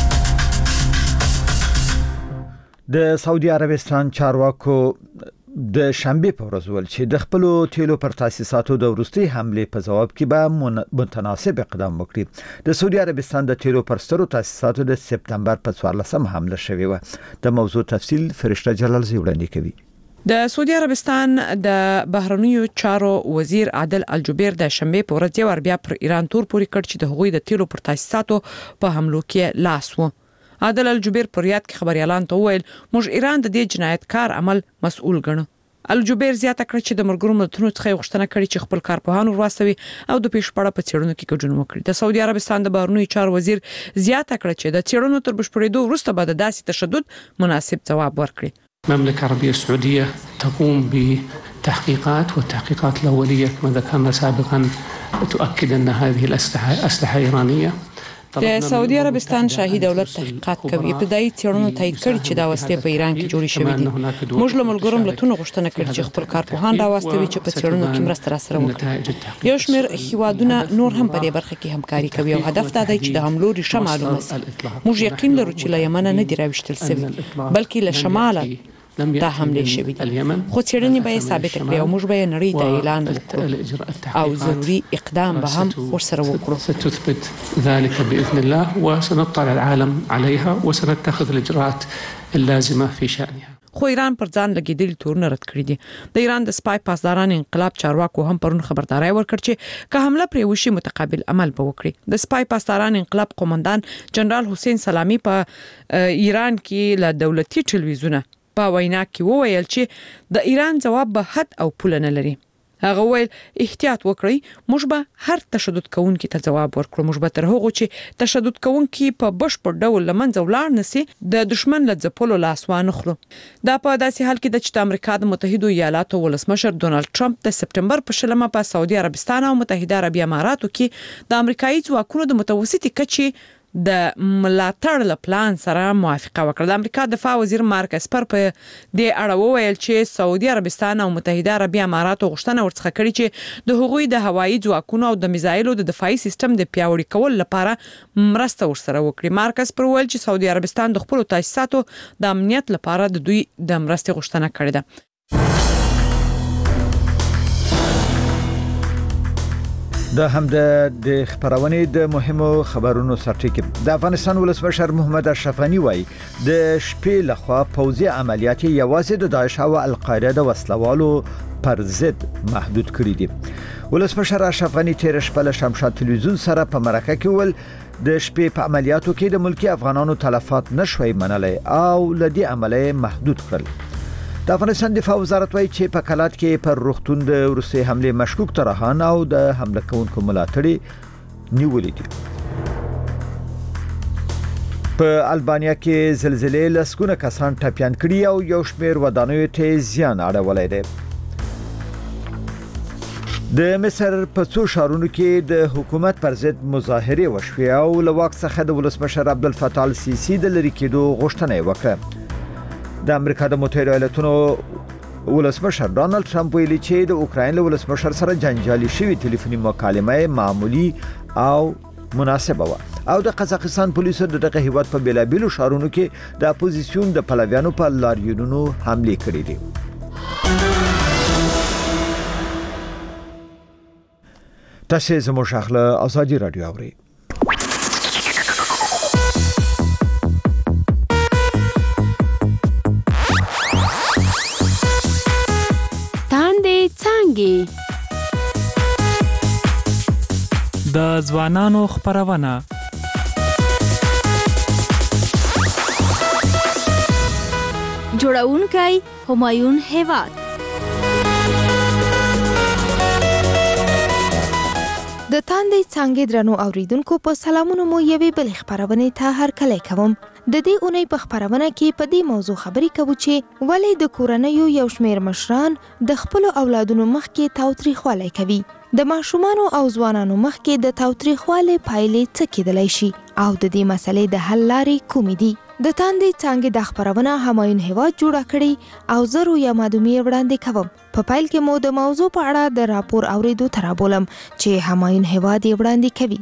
د سعودي عربستان چارواکو د شنبه په ورځ ول چې د خپل تیلو پر تاسیساتو د ورستي حمله په جواب کې به متناسب اقدام وکړي. د سعودي عربستان د تیلو پر سترو تاسیساتو د سپتمبر په څوارلسم حمله شوې و. د موضوع تفصیل فرشته جلال زی وړاندې کوي. د سعودي عربستان د بهرنیو چارو وزیر عادل الجبیر د شنبه په ورځ یو بیا پر ایران تور پوري کړ چې د هغوی د تیلو پر تاسیساتو په حملو کې لاس و. عادل الجبیر پر یاد کې خبريالان ته ویل موږ ایران د دې جنایتکار عمل مسؤل ګڼو. الجبیر زیاته کړ چې د مرګرو ملتونو څخه غوښتنه کړې چې خپل کارپوهان ورواستوي او د پیشپړه په څېړنو کې ګډون وکړي. د سعودي عربستان د بهرنیو چارو وزیر زیاته کړ چې د څېړنو تر بشپړېدو وروسته به د داسې تشدد مناسب ځواب ورکړي. المملكة العربية السعودية تقوم بتحقيقات، والتحقيقات الأولية كما ذكرنا سابقا تؤكد أن هذه الأسلحة أسلحة إيرانية. د سعودي عربستان شاهي دولت تحقیقات کوي. ابتدایي څېړنو تایید کړي چې دا وسلې په ایران کې جوړې شوې دي. موږ له ملګرو ملتونو غوښتنه کړې چې خپل کارپوهان راواستوي چې په څېړنو کې مرسته راسره وکړي. یو شمېر هیوادونه نور هم په دې برخه کې همکاري کوي او هدف دا دی چې د حملو ریښه معلومه شي. موږ یقین لرو چې له یمن نه دی راوښتل شوی بلکې له شماله دا حمله شوې دي، خو څېړنې به یې ثابته کړي او موږ به یې نړۍ ته اعلان وکړو او ضروري اقدام به هم ورسره وکړو. ستثبت ذلك بإذن الله وسنطلع العالم عليها وسنتخذ الإجراءات اللازمة في شأنها. خو ایران پر ځان لګیدلي تورونه رد کړی دي. د ایران د سپای پاسداران انقلاب چارواکو هم پرون خبرداري ورکړه چې که حمله پرې وشي متقابل عمل به وکړي. د سپای پاسداران انقلاب قومندان جنرال حسین سلامی په ایران کې له دولتي ټلویزیون په وینا کې وویل چې د ایران ځواب به حد او پوله نه لري. هغه ویل احتیاط وکړئ، موږ به هر تشدد کوونکي ته ځواب ورکړو، موږ به تر هغه چې تشدد کوونکي په بشپړ ډول لمنځه ولاړ نسی د دشمن له ځپلو لاس وانه خلو. دا په داسې حال کې د امریکا د متحده ایالاتو ولسمشر ډونالد ټرمپ د سپټمبر په شلمه په سعودي عربستان او متحده عربي اماراتو کې د امریکایي ځواکونو د متوسطي کچې د ملاتړ له پلان سره موافقه وکړه. د امریکا دفاع وزیر مارک اسپر په دې اړه وویل چې سعودي عربستان او متحده عربي اماراتو غوښتنه ورڅخه کړې چې د هغوی د هوایي ځواکونو او د میزایلو د دفاعي سیستم د پیاوړي کول لپاره مرسته ورسره وکړي. مارک اسپر وویل چې سعودي عربستان د خپل تاسیساتو د امنیت لپاره د دوی د مرستې غوښتنه کړې ده. د هم د خبرونې د مهمو خبرونو سرټکی د افغانستان ولسمشر محمد اشرف غنی وایي د شپې لخوا پوځي عملیات یوازې د داعش او القاعده د وسلوالو پر ضد محدود کړي دي. ولسمشر اشرف غنی تیر شپه له شمشاد تلویزیون سره په مرکه کې ول د شپې په عملیاتو کې د ملکی افغانانو تلفات نشوي منلای او لدی عملیه محدود کړل. د افغانستان دفاع وزارت وايي چې په کلات کې پر روغتون د روسي حمله مشکوک ترهان او د حمله کوونکو ملاتړي نیولې دي. په البانیا کې زلزلې لسګونه کسان ټپيان کړي او یو شمېر ودانیو ته زیان اړولی دی. د مصر په څو ښارونو کې د حکومت پر ضد مظاهرې وشوې او له واک څخه د ولسمشر عبدالفتاح السیسی د لرې کېدو غوښتنه وکړه. د امریکا د متحده ایالاتونو ولسمشر ډونالد ټرمپ ویلي چې د اوکراین له ولسمشر سره جنجالي شوی ټلیفوني مکالمه معمولی او مناسبه و او د قزاقستان پولیسو دغه هیواد په بیلابیلو ښارونو کې د اپوزیسیون د پلویانو په لاریونونو حمله کړې دي. تاسو زموږ خپل ازادي رادیو اورئ. د ځوانانو خبرونه جوړونکی همایون هیواد. د تاندې څنګه درنو اوریدونکو په سلامونو مو یوې بل خبرونه ته هر کله کوم. د دې اونۍ په خبرونه کې په دې موضوع خبرې کوو چې ولې د کورنیو یو شمېر مشران د خپل اولادونو مخ کې تاوتریخوالی کوي. د ماشومانو او ځوانانو مخ کې د تاوتریخوالي پایلې څه کېدلی شي او د دې مسلې د حل لارې کومې دي. د تاندې څنګه د خبرونه همایون هیواد جوړه کړي او زه رویا مادومي وړاندې کوم. په پایل کې مو د موضوع په اړه د راپور اوریدو ترابولم چې همایون هیواد یې وړاندې کوي.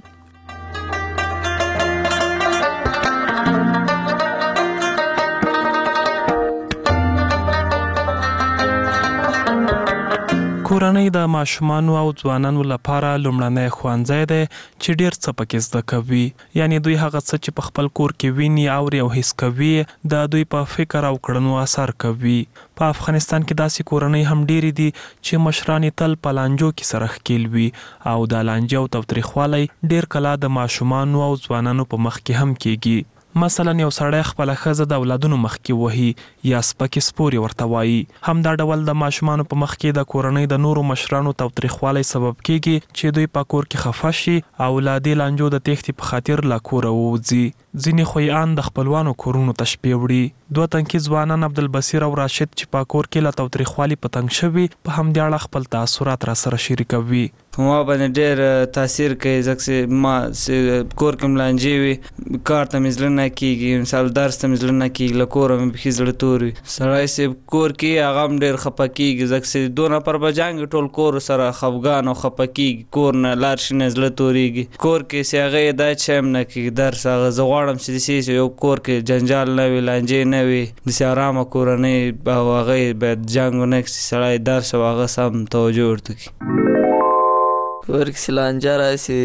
کورنۍ د ماشومانو او ځوانانو لپاره لومړنی ښوونځی دی چې ډېر څه پکې زده کوي. یعنی دوی هغه څه چې په خپل کور کې ویني اوري او حس کوي د دوی په فکر او کړنو اثر کوي. په افغانستان کې داسې کورنۍ هم ډېرې دي چې مشران تل په لانجو کې سره ښکیل وي او د لانجې او تاوتریخوالی ډېر کله د ماشومانو او ځوانانو په مخ کې هم کېږي. مثلا یو سړی خپل ښځه د اولادونو مخ کې وهي یا سپکې سپورې ورته وایي. همدا ډول د ماشومانو په مخ کې د کورنۍ د نورو مشرانو تاوتریخوالی سبب کېږي چې دوی په کور کې خفه شي او له دې لانجو د تېښتې په خاطر له کوره ووځي. ځینې خویان د خپلوانو کورونو ته شپې وړي. دوه تنکي ځوانان عبدالبصیر او راشد چې په کور کې له تاوتریخوالي په تنګ شوي په همدې اړه خپل تاثرات را سره شریکوي. په ما باندې ډېر تاثیر کوي ځکه چې ما کور کې ملانجې وي، کار ته مې زړه نه کېږي، مثال درس ته مې زړه نه کېږي، له کوره مې بیخي زړه تور وي. سړی صاحب کور کې هغه هم ډېر خفه کېږي ځکه چې دوه نفر به جنګ ټول کور سره خفګان او خفه کېږي، کور نه لاړ شي نه زړه تورېږي. کور کې چې هغه دا چې هم نه کېږي درس هغه زه غواړم چې داسې چې یو کور کې جنجال نه وي، لانجې نه وي، داسې ارامه کورنۍ او هغه باید جنګ ونه کړي، سړی درس او هغه سم توجه ورته کړي. کور کې سلانجه راسي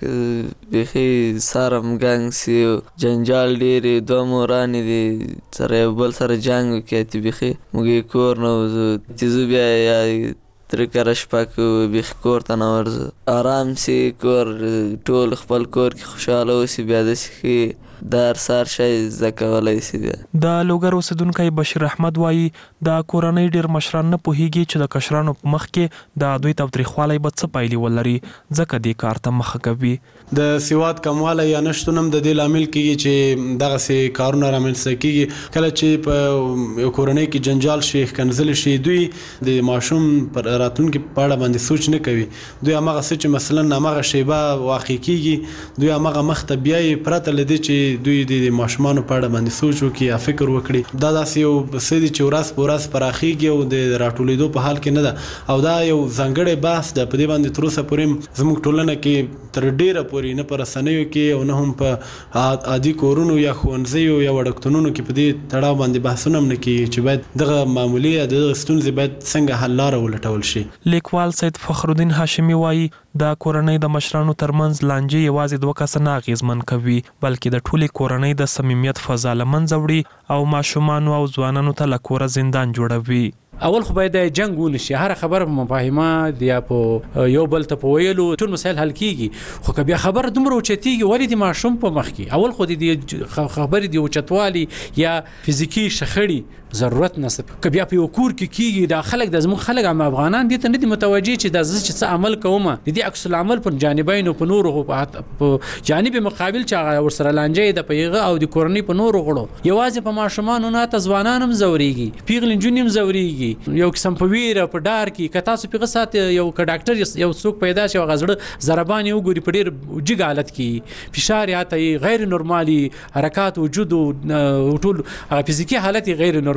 بیخي سارم ګنګ سي جنجال ډېرې دوه مورانې دي سره یو بل سره جنګ وکړي چې بیخي موږ کور نه وځو چې زه بیا یا تر کره شپه کوو بیخي کور ته نه ورځو ارام سي کور ټول خپل کور کې خوشحاله اوسي بیا داسې ښې د هر سهار شی زده کولی سي بیا. د لوګر اوسیدونکی بشیر احمد وایي د کورنۍ ډېر مشران نه پوهیږي چې د کشرانو په مخ کې د دوی تاوتریخوالی به څه پایلې ولري ځکه دې کار ته مخه کوي. د سواد کموالی یا نشتون هم د دې لامل کیږي چې دغسې کارونه رامنځته کیږي. کله چې په یو کورنۍ کې جنجال شي ښکنځلې شي دوی د ماشوم پر راتلونکي په اړه باندې سوچ نه کوي. دوی همغه څه چې مثلا همغه شیبه واقع کیږي دوی همغه مخ ته بیایي پرته له دې چې دوی د ماشومانو په اړه باندې سوچ وکړي یا فکر وکړي. دا داسې یو څه دي چې ورځ په ورځ پراخیږي او د راټولېدو په حال کې نه ده او دا یو ځانګړی بحث ده. په دې باندې تر اوسه پورې زموږ ټولنه کې تر ډېره پورې نه په رسنیو کې او نه هم په عادي کورونو یا ښوونځیو یا وړکتونونو کې په دې تړاو باندې بحثونه هم نه کېږي چې باید دغه معمولي یا دغه ستونزې باید څنګه حل لاره ولټول شي. لیکوال سید فخرالدین هاشمي وایي د کورنۍ د مشرانو ترمنځ لانجې یوازې دوه کسه نه اغېزمن کوي بلکې د ټولې کورنۍ د صمیمیت فضا له منځه وړي او ماشومانو او ځوانانو ته له کوره زندان جوړوي. اول خو باید جنگ ونشي هر خبر په مفاهمه یا په یو بل ته په ویلو ټول مسایل حل کیږي خو که بیا خبر دومره اوچتیږي ولې د ماشوم په مخ کې اول خو د خبرې د اوچتوالي یا فزیکی شخړې ضرورت نسب که بیا په یو کور کې کیږي دا خلک د زموږ خلک هم افغانان دي ته نه دي متوجه چې دا چې څه عمل کوم د دې عکس العمل په جانبینو په نورو په جانب مقابل چې ورسره لانجې د پیغه او د کورنۍ په نورو غړو یوازې په ماشومانو نه ځوانان هم زوريږي پیغل جنیم زوريږي یو قسم په ویره په ډار کې که تاسو پیغه سات یو ک ډاکټر یو څوک پیدا شي غزړه ضربان یو ګوري په ډیر جګ حالت کې فشار یاته غیر نورمالي حرکات وجود او ټول فزیکی حالت غیر نورمالي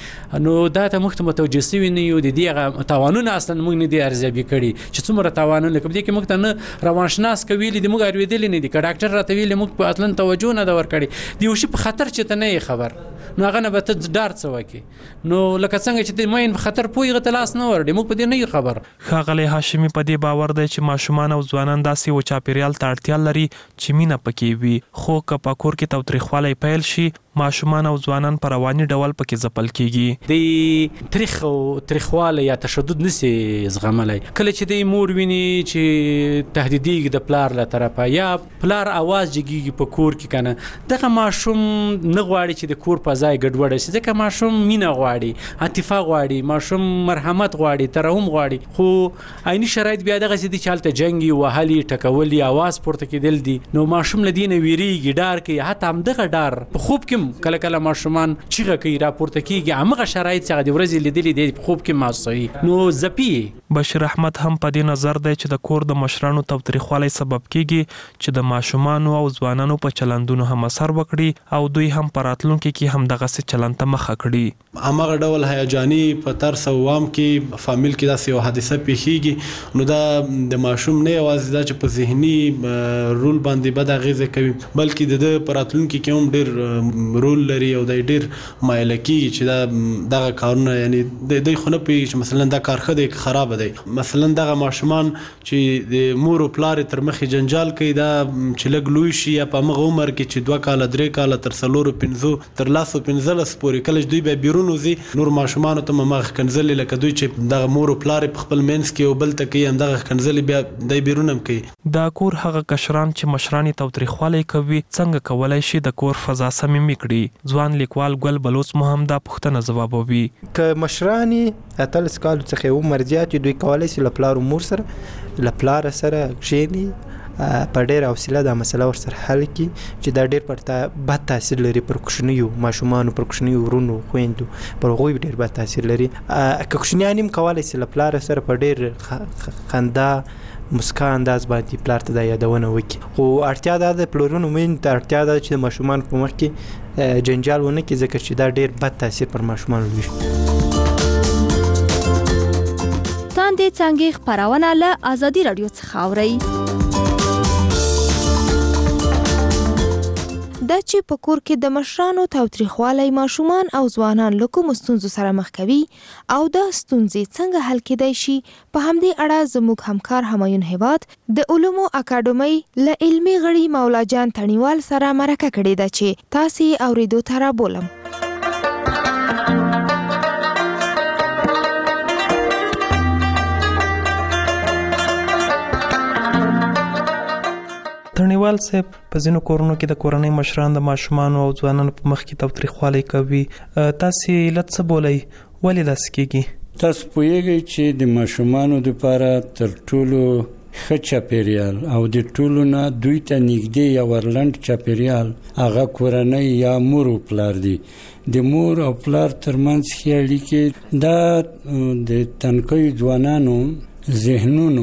نو دا ته مخ ته متوجه سوي نه یو د دې توانونه اصلا موږ نه دي ارزیابي کړي چې څومره توانونه کوي کې موږ ته نه روانشناس کوي د موږ اړویدل نه دي ک ډاکټر راته ویل موږ په اصلا توجه نه دا ور کړی دی وشي په خطر چې ته نه خبر نو هغه نه به ته ډار څه وکي نو لکه څنګه چې د مین خطر پویغه تلاس نه ور دي موږ په دې نه خبر. ښاغلی هاشمي په دې باور دی چې ماشومان او ځوانان داسې و چاپیریال ته اړتیا لري چې مینه پکې وي خو که په کور کې تاوتریخوالی پیل شي ماشومان او ځوانان په رواني ډول پکې ځپل کیږي. د تاریخ او تاریخواله یا تشدد نسی زغملای کله چې د مور ویني چې تهدیدي د پلار له طرفه یا پلار आवाज جګیږي په کور کې کنه دغه ماشوم نه غواړي چې د کور په ځای ګډوډ شي ځکه ماشوم مینه غواړي عاطفه غواړي ماشوم مرحمت غواړي ترحم غواړي خو عیني شرایط بیا دغه چې د چالت جنگي وهلي ټکولي आवाज پورته کېدل دي نو ماشوم لدینه ویریږي ډار کوي حتی هم دغه ډار په خوب کې کله کله ماشومان چیغه کوي راپورته کیږي هغه شرایط څنګه د ورځې لیدلې د خوب کې ماسوي نو زپی. بشیر احمد هم په دې نظر دی چې د کور د مشرانو تاوتریخوالی سبب کیږي چې د ماشومانو او ځوانانو په چلندونو هم اثر وکړي او دوی هم په راتلونکي کې هم دغسې چلند ته مخه کړي. همغه ډول هیجاني په ترس او وام کې فامیل کې داسې یو حادثه پیښیږي نو دا د ماشوم نه یوازې دا چې په ذهني رول باندې بد اغیزه کوي بلکې د په راتلونکي کې هم ډېر رول لري او د ډېر مایل کیږي چې دا دغه کارونه یعنی د دوی خو نه پوهېږي چې مثلا دا کار ښه دی که خرابه دی. مثلا دغه ماشومان چې د مور او پلار تر مخې جنجال کوي دا چې لږ لوی شي یا په همغه عمر کې چې دوه کاله درې کاله تر څلورو پنځو تر لسو پنځلس پورې کله چې دوی بیا بیرون وځي نور ماشومانو ته همغه ښکنځلې لکه دوی چې دغه مور او پلار په خپل منځ کې یو بل ته کوي همدغه ښکنځلې بیا دی بیرون هم کوي. دا کور هغه کشران چې مشران یې تاوتریخوالی کوي څنګه کولی شي د کور فضا صمیمي کړي. ځوان لیکوال ګل بلوچ مو هم دا پوښتنه ځوابوي. که مشران اتلس کالو څخه عمر زیات دوی کولی شي له پلار او مور سره له پلار سره کښېني په ډېره حوصله دا مسله ورسره حل کړي چې دا ډېر پر بد تاثیر لري پر کوچنیو ماشومانو پر کوچنیو ورونو خویندو پر هغوی ډېر بد تاثیر لري. که کوچنیان هم کولی شي له پلار سره په ډېر خندا مسکا انداز باندې پلار ته دا یادونه وکړي خو اړتیا دا ده پلرونو مین ته اړتیا ده چې د ماشومان په مخ کې جنجال ونه کړي ځکه چې دا ډېر بد تاثیر پر ماشومانو لري. تاندې څنګه خبرونه له ازادي رادیو څخه اورئ. دا چې په کور کې د مشرانو تاوتریخوالی ماشومان او ځوانان له کومو ستونزو سره مخ کوي او دا ستونزې څنګه حل کیدای شي، په همدې اړه زموږ همکار همایون هیواد د علومو اکاډمۍ له علمي غړي مولا جان تڼیوال سره مرکه کړې ده چې تاسې اورېدو ته رابولم. تڼیوال صاحب، په ځینو کورونو کې د کورنۍ مشران د ماشومانو او ځوانانو په مخ کې تاوتریخوالی کوي. تاسې علت څه بولئ؟ ولې داسې کېږي؟ تاسو پوهیږئ چې د ماشومانو دپاره تر ټولو ښه چاپیریال او د ټولو نه دوی ته نږدې یا ورلنډ چاپیریال هغه کورنۍ یا مور او پلار دي. د مور او پلار ترمنځ ښې اړیکې دا د تنکیو ځوانانو ذهنونو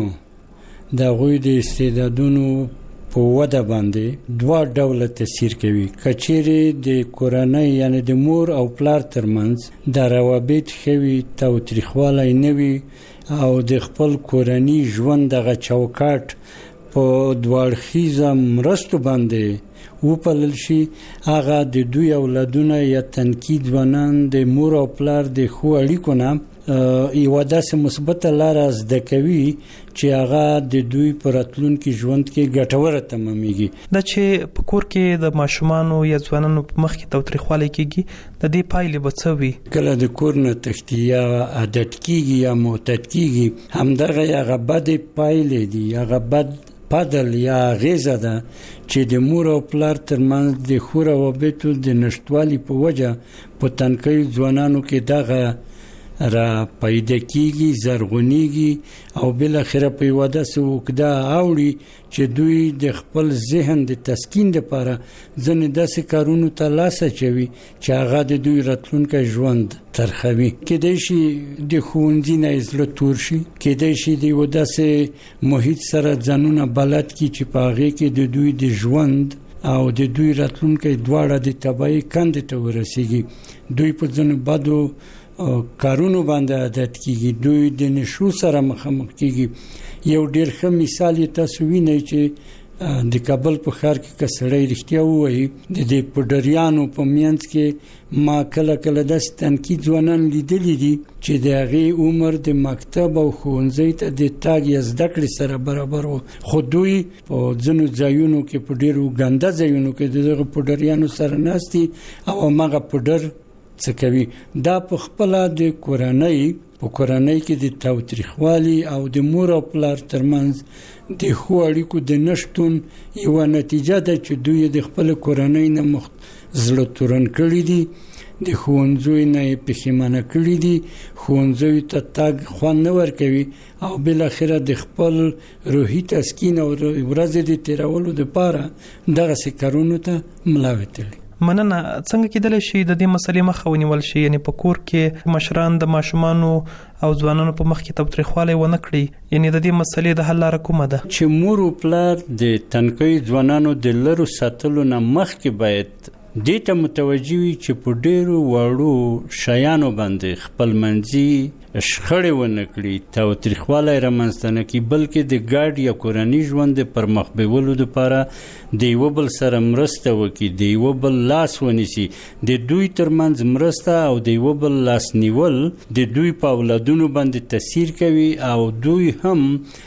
د هغوی د استعدادونو په وده باندې دوه ډوله تاثیر کوي. کچېرې د کورنۍ یعنی د مور او پلار ترمنځ د روابط ښه وي، تاوتریخوالی نه وي او د خپل کورني ژوند دغه چوکاټ په دوه اړخیزه مرستو باندې وپالل شي، هغه د دوی اولادونه یا تنکي ځوانان د مور او پلار د ښو اړیکو نه یوه داسې مثبته لاره زده کوي چې هغه د دوی په راتلونکي ژوند کې ګټوره تمامیږي. دا چې په کور کې د ماشومانو یا ځوانانو په مخ کې تاوتریخوالی کېږي، د دې پایلې به څه وي؟ کله د کور نه تښتي یا عادت کېږي یا معتاد کېږي، همدغه هغه بدې پایلې دي، هغه بد پدل یا غیزه ده چې د مور او پلار ترمنځ د ښو روابطو د نشتوالي په وجه په تنکیو ځوانانو کې دغه را پیدا کیږي، زرغونیږي او بل اخره په یوه داسې اوږده اوړي چې دوی د خپل ذهن د تسکین لپاره ځینې داسې کارونو ته لاس اچوي چې هغه د دوی راتلونکی ژوند ترخوي. کیدای شي د ښوونځي نه یې زړه تور شي، کیدای شي د یوه داسې محیط سره ځانونه بلد کړي چې په هغې کې د دوی د ژوند او د دوی راتلونکی دواړه د تباهۍ کندې ته ورسیږي. دوی په ځینو بدو کارونو باندې عادت کیږي، دوی د نشو سره مخامخ کیږي. یو ډیر ښه مثال یې تاسو وینئ چې د کابل په ښار کې که سړی رښتیا ووایي، د دې پوډریانو په منځ کې ما کله کله داسې تنکي ځوانان لیدلي دي چې د هغې عمر د مکتب او ښوونځي ته د تګ یا زده کړې سره برابر و، خو دوی په ځینو ځایونو کې په ډېرو ګنده ځایونو کې د دغه پوډریانو سره ناست دي او هماغه پوډر څه کوي. دا په خپله د کورنۍ په کورنۍ کې د تاوتریخوالي او د مور او پلار ترمنځ د ښو اړیکو د نشتون یوه نتیجه ده چې دوی د خپل کورنۍ نه مخ زړه تورن کړي دي، د ښوونځیو نه یې پښیمانه کړي دي، ښوونځیو ته تګ خوند نه ورکوي او بالاخره د خپل روحي تسکین او ورځې د تیرولو دپاره دغسې کارونو ته ملا وتړي. مننه. څنګه کېدلی شي د دې مسلې مخه ونیول شي، یعنی په کور کې مشران د ماشومانو او ځوانانو په مخ کې تاوتریخوالی ونه کړي؟ یعنی د دې مسلې د حل لاره کومه ده؟ چې مور او پلار د تنکیو ځوانانو د لرو ساتلو نه مخکې باید دې ته متوجه وي چې په ډېرو وړو شیانو باندې خپل منځي شخړې ونه کړي، تاوتریخوالی رامنځته نه کړي، بلکې د ګډ یا کورني ژوند د پرمخ بیولو دپاره د یوه بل سره مرسته وکړي، د یوه بل لاس ونیسي. د دوی ترمنځ مرسته او د یوه بل لاس نیول د دوی په اولادونو باندې تاثیر کوي او دوی هم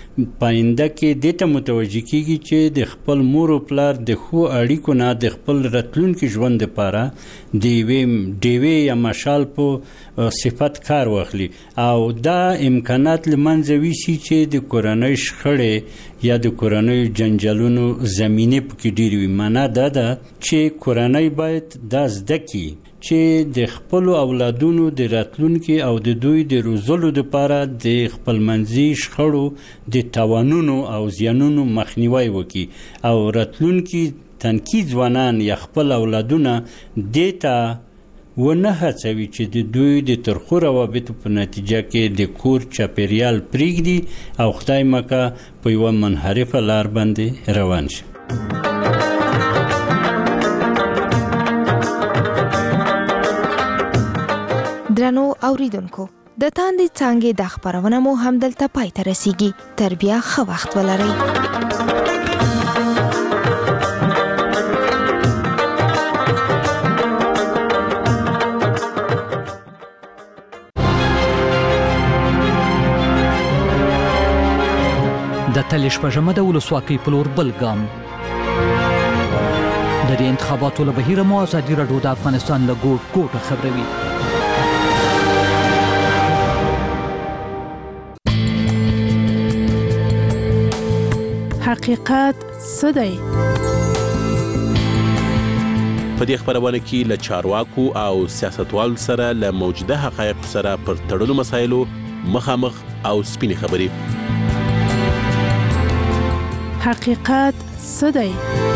پاینده کې دې ته متوجه کیږي چې د خپل مور او پلار د ښو اړیکو نه د خپل راتلونکي ژوند لپاره د یوې ډیوې یا مشال په صفت کار واخلي او دا امکانات له منځه ویسي چې د کورنۍ شخړې یا د کورنۍ جنجالونو زمینه پکې ډېرې وي. معنا دا ده چې کورنۍ باید دا زده کړي چې د خپل اولادونو د راتلونکي او د دوی د روزلو لپاره د خپلمنځي شخړو د تاوانونو او زیانونو مخنیوي وکړي او راتلونکي تنکي ځوانان یا خپل اولادونه دې ته ونه هڅوي چې د دوی د ترخو روابطو په نتیجه کې د کور چاپیریال پرېږدي او خدای مکه په یوه منحرفه لار باندې روان شي. درنو اوریدونکو، د تاندې څانګې د خبرونه مو همدلته پای ته رسیږي. تر بیا ښه وخت ولرئ. اتلې شپږمه د ولسواکۍ په لور بل ګام. د دې انتخاباتو له بهیره مو ازادي راډیو د افغانستان له ګوټ ګوټه خبروي. حقیقت څه دی؟ په دې خبرونه کې له چارواکو او سیاستوالو سره له موجوده حقایقو سره پر تړلو مسایلو مخامخ او سپینې خبرې. حقیقت څه دی؟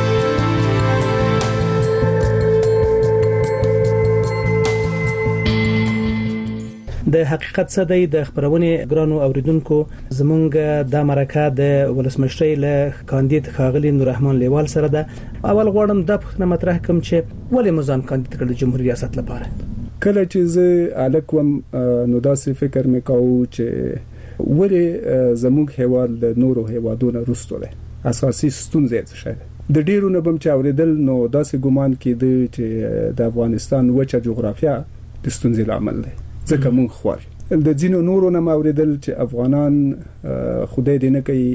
د حقیقت څه دی د خبرونه ګرانو اوریدونکو زمونږ د مرکه د ولسمشرۍ له کاندید ښاغلي نوررحمان لیوال سره ده. اول غواړم د پښتنه مطرح کوم چې ولې مزان کاندید کړل جمهوریت ریاست لپاره. کله چې زه الکوم نو داسې فکر میکاو چې ولې زموږ هیواد د نورو هیوادونو وروسته ده. اساسي ستونزې څه شي د ډیرو نه بم چې اوریدل نو داسې ګومان کېده چې د افغانستان وچه جغرافیا د ستونزې لامل ده. ځکه مونږ خوار د ځینو نورو نه اوریدل چې افغانان خدای دې نه کوي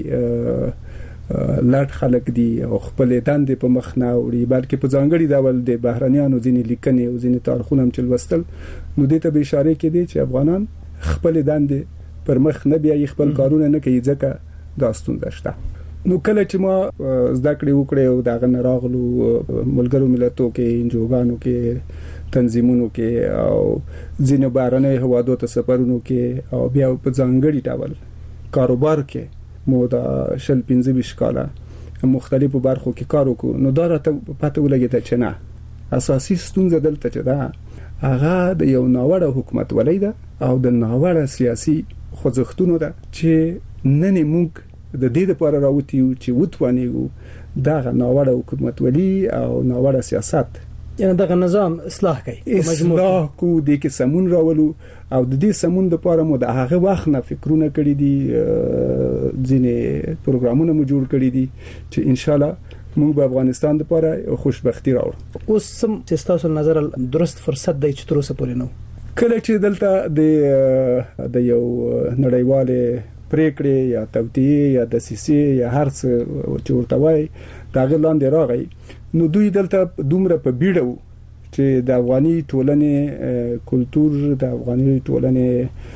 لاټ خلک دي او خپل دندې په مخ نه وړي بلکې په ځانګړي ډول د بهرنیانو ځینې لیکنې او ځینې تاریخونه هم چې وستل نو دې ته به اشاره کړي چې افغانان خپل دندې پر مخ نه بیاي خپل کارونه نه کوي ځکه دا ستونزه شته. نو کله چې ما زده کړې وکړې او دا غن راغلو ملګرو ملتونو کې انجوګانو کې تنظیمونو کې او ځینو بهرنۍ هوادو ته سفرونو کې او بیا په ځانګړي ډول کاروبار کې مو دا شل پنځه بیش کاله مختلفو برخو کې کار وکړو نو دا راته پته ولګېده چې نه اساسي ستونزه دلته چې دا هغه د یو ناوړه حکومت ولې ده او د ناوړه سیاسي خوځښتونو ده چې نن موږ د دې لپاره راوتیو چې وټوانیو دا ناوړه حکومت ولې او ناوړه سیاست یعنی دغه نظام اصلاح کوي اصلاح کو د کې سمون راولو او د دې سمون لپاره مو د هغه وخت نه فکرونه کړی دي ځینې پروګرامونه مو جوړ کړی دي چې ان شاء الله موږ په افغانستان لپاره خوشبختی راوړو. اوس سم چې تاسو نظر درست فرصت دی چې تر اوسه پورې نو کله چې دلته د د یو نړیواله پریکړې یا توطئه یا د سیسي یا هر څه چې ورته وای دا غلاندې راغی نو دوی دلته دومره په بیړو چې د افغاني ټولنې کلچر د افغاني ټولنې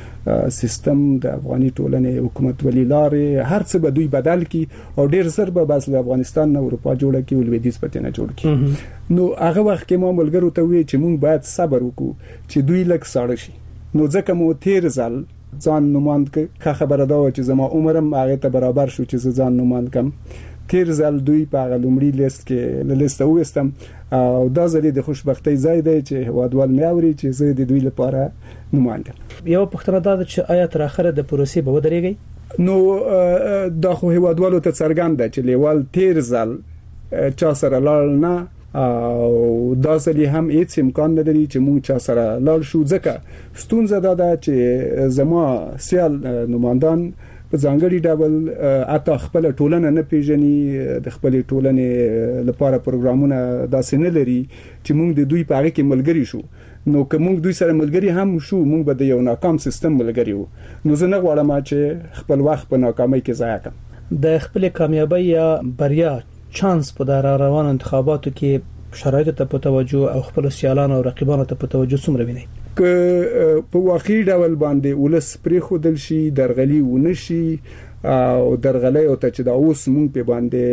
سیستم د افغاني ټولنې حکومت ولې لارې هر څه به دوی بدل کی او ډیر زر به بس د افغانستان نه اروپا جوړه کی او لویدیځ پته نه جوړ کی. نو هغه وخت کې مو ملګرو ته وی چې موږ باید صبر وکړو چې دوی لک ساړه شي. نو ځکه مو تیر ځل ځان نوماند که خبره دا و چې زما عمرم هغه ته برابر شو چې ځان نوماند کم تیر ځل دوی په غلومړي لیست کې لیست وستم او دا زری د خوشبختی ځای دی چې هوادوال میاوري چې زه د دوی لپاره نوماند. یو پښتنه دا چې آیا تر اخره د پروسې به ودرېږي نو دا خو هوادوالو ته څرګند ده چې لیوال تیر ځل چا سره لاړ نه او دا ځلې هم هیڅ امکان نه لري چې موږ چا سره لاړ شو ځکه ستونزه دا ده چې زما سیال نوماندان په ځانګړي ډول اته خپل ټولنه نه پیژني د خپل ټولنې لپاره پروګرامونه داسې نه لري چې موږ د دوی په هغه کې ملګری شو. نو که موږ دوی سره ملګری هم شو موږ به د یو ناکام سیستم ملګری وو. نو زه نه غواړم چې خپل وخت په ناکامۍ کې ضایع کړم. د خپل کامیابی یا بریا چانس په دار روان انتخاباتو کې شرایط ته په توجه او خپل سیالانو او رقیبانو ته په توجه څومره ویني که په واقعي ډول باندې ولس پرې خودل شي درغلي ونشي او درغلي او ته چې دا اوس مونږ په باندې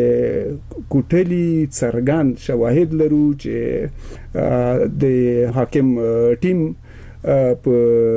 کوټلي څرګند شواهد لرو چې د حاکم ټیم په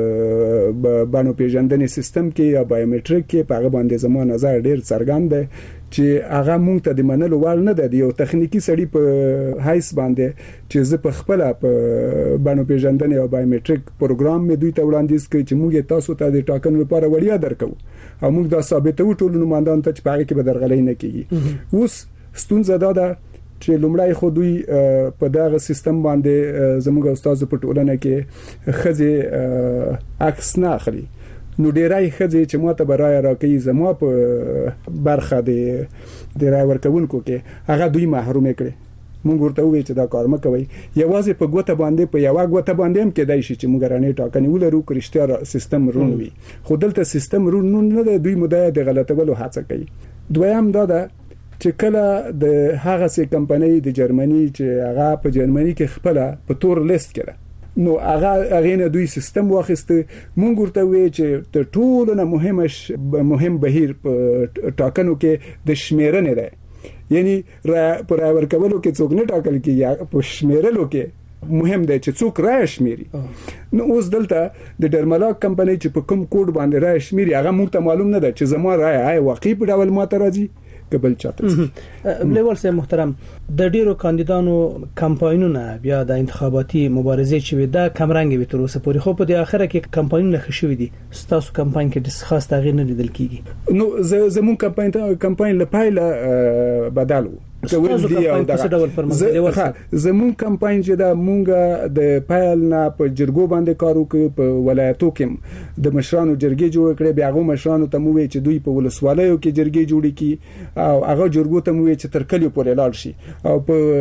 بانو پیژندنې سیستم کې یا بایومټریک کې په هغه باندې زموږ نظر ډیر څرګند دی چې هغه مونږ ته د منلو وړ نه دی یو تخنیکی سړی په هایس باندې چې زه په خپل په بانو پیژندنې او بایومټریک پروګرام مې دوی ته وړاندیز کړ چې موږ تاسو ته د ټاکنو لپاره وړیا درکو او موږ دا ثابتو ټول نوماندان ته چې په هغه کې به درغلي نه کیږي. اوس ستونزه دا ده چې لومړی خو دوی په دغه سیستم باندې زموږ استاد په ټولنه کې خځه عکس نه اخلي. نو ډیرای خځه چې ماته برای راکې زما په برخه د ډیرای ورکوونکو کې هغه دوی محروم کړي. مونږ ورته وی چې دا کار مکوي یوازې په ګوته باندې په یو ګوته باندې هم کېدای شي چې موږ رانه ټاکنې ولرو کرشتیا سیستم رونوي خو دلته سیستم رونو نه دوی مدعا د غلطولو هڅه کوي. دویم دا ده چې کله د هغه سي کمپنۍ د جرمني چې هغه په جرمني کې خپل په تور لیست کړه نو هغه هغه نه دوی سیستم واخیسته مونږ ورته وی چې د ټولو نه مهمه مهم بهیر په ټاکنو کې د شمیرنې ده یعنی را پر ورکولو کې څوک نه ټاکل کیږي په شمیرلو کې مهم دی چې څوک رای شمیري نو اوس دلته د ډرملاک کمپنۍ چې په کوم کوډ باندې رای شمیري هغه موږ ته معلوم نه ده چې زموږ رای آی واقعي په ډول ماته راځي قبل چاته لیوال سه محترم د ډیرو کاندیدانو کمپاینونه بیا د انتخاباتي مبارزې چې دا کمرنګ وي تر اوسه پورې خو په دې اخره کې کمپاینونه خښوي دي ستاسو کمپاین کې د خاص تغییر نه لیدل کیږي نو زمون کمپاین کمپاین لپاره بدلو تاسو کمپاین په څه ډول پرمختګ زمون کمپاین چې دا مونږه د پایل نه په جرګو باندې کار وکړو په ولایتو کې د مشرانو جرګې جوړ کړې بیا هغه مشرانو ته مو وی چې دوی په ولسوالیو کې جرګې جوړې کی او هغه جرګو ته مو وی چې تر کلیو پورې لاړ شي او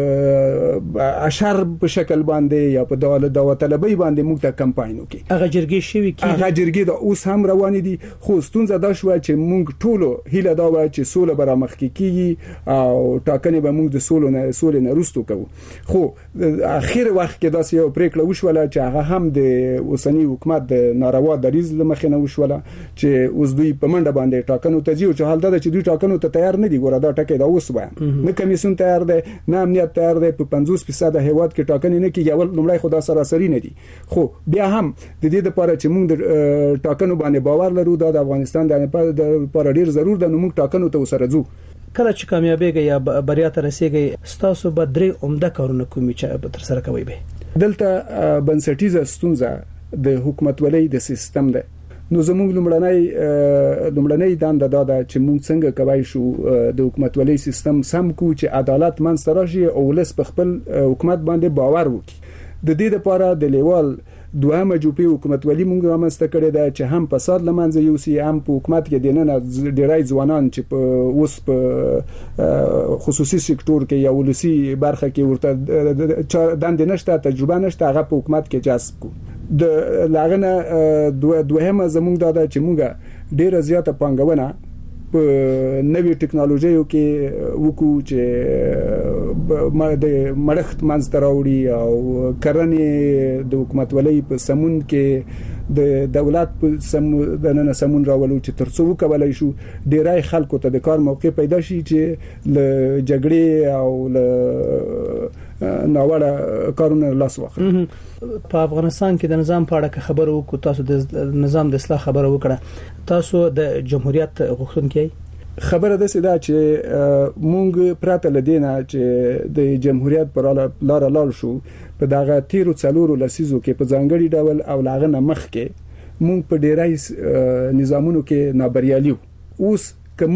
په اشر په شکل باندې یا په دولت دعوت طلبي باندې موږ ته کمپاین وکړي هغه جرګې شوی کی هغه جرګې د اوس هم روان دي خو ستونزه دا شو چې موږ ټولو هیله دا و چې سوله برامخ کیږي او ټاکنې به موږ د سولو نه سولې نه رستو کوو خو اخر وخت کې داسې یو پریکړه وشوله چې هغه هم د اوسنی حکومت د ناروا دریز لمخې نه وشوله چې اوس دوی په منډه باندې ټاکنو ته ځي او چې حال دا چې دوی ټاکنو ته تیار نه دي ګوره دا ټکی دا اوس وایم نه کمیسیون تیار دی نه امنیت تیار دی په پنځوس فیصد هیواد کې ټاکنې نه کیږي اول لومړی خدا سراسری نه دي خو بیا هم د دې لپاره چې موږ د ټاکنو باندې باور لرو دا د افغانستان د لپاره ډیر ضرور ده نو موږ ټاکنو ته وسره ځو کله چې کامیابیږي یا بریا ته رسیږي ستاسو به درې عمده کارونه کومي چې تر سره کوي به دلته بنسټیزه ستونزه د حکومتولۍ د سیستم ده نو زموږ لومړنۍ لومړنۍ دنده دا ده چې موږ څنګه کوي شو د حکومتولۍ سیستم سم کو چې عدالت منځ راشي او ولس په خپل حکومت باندې باور وکړي د دې لپاره د لیوال دوامه جوپی حکومتولي مونږ رامنځته کړې ده چې هم فساد لمنځه یوسي هم په حکومت کې دننه ډیرای ځوانان چې په اوس په خصوصي سکتور کې یا ولسی برخه کې ورته دند نشته تجربه نشته هغه په حکومت کې جذب کو د لاغنه دوهمه زمونږ دا چې مونږ ډیره زیاته پانګونه په نوې ټکنالوژیو کې وکړو چې د مړښت منځ ته راوړي او کرنې د حکومتولۍ په سمون کې د دولت په سم د نن سمون راولو چې ترڅو وکولای شو ډیرای خلکو ته د کار موقع پیدا شي چې ل جګړې او ل ناوړه کارونه لاس واخلي په افغانستان کې د نظام په اړه خبرو کو تاسو د نظام د اصلاح خبرو وکړه تاسو د جمهوریت غوښتونکي خبره ده سده چې مونږ پراته لدینه چې د جمهوریت پر لار لار شو په دغه تیرو څلورو لسیزو کې په ځانګړي ډول او لاغه مخ کې مونږ په ډیرای نظامونو کې نابریالیو اوس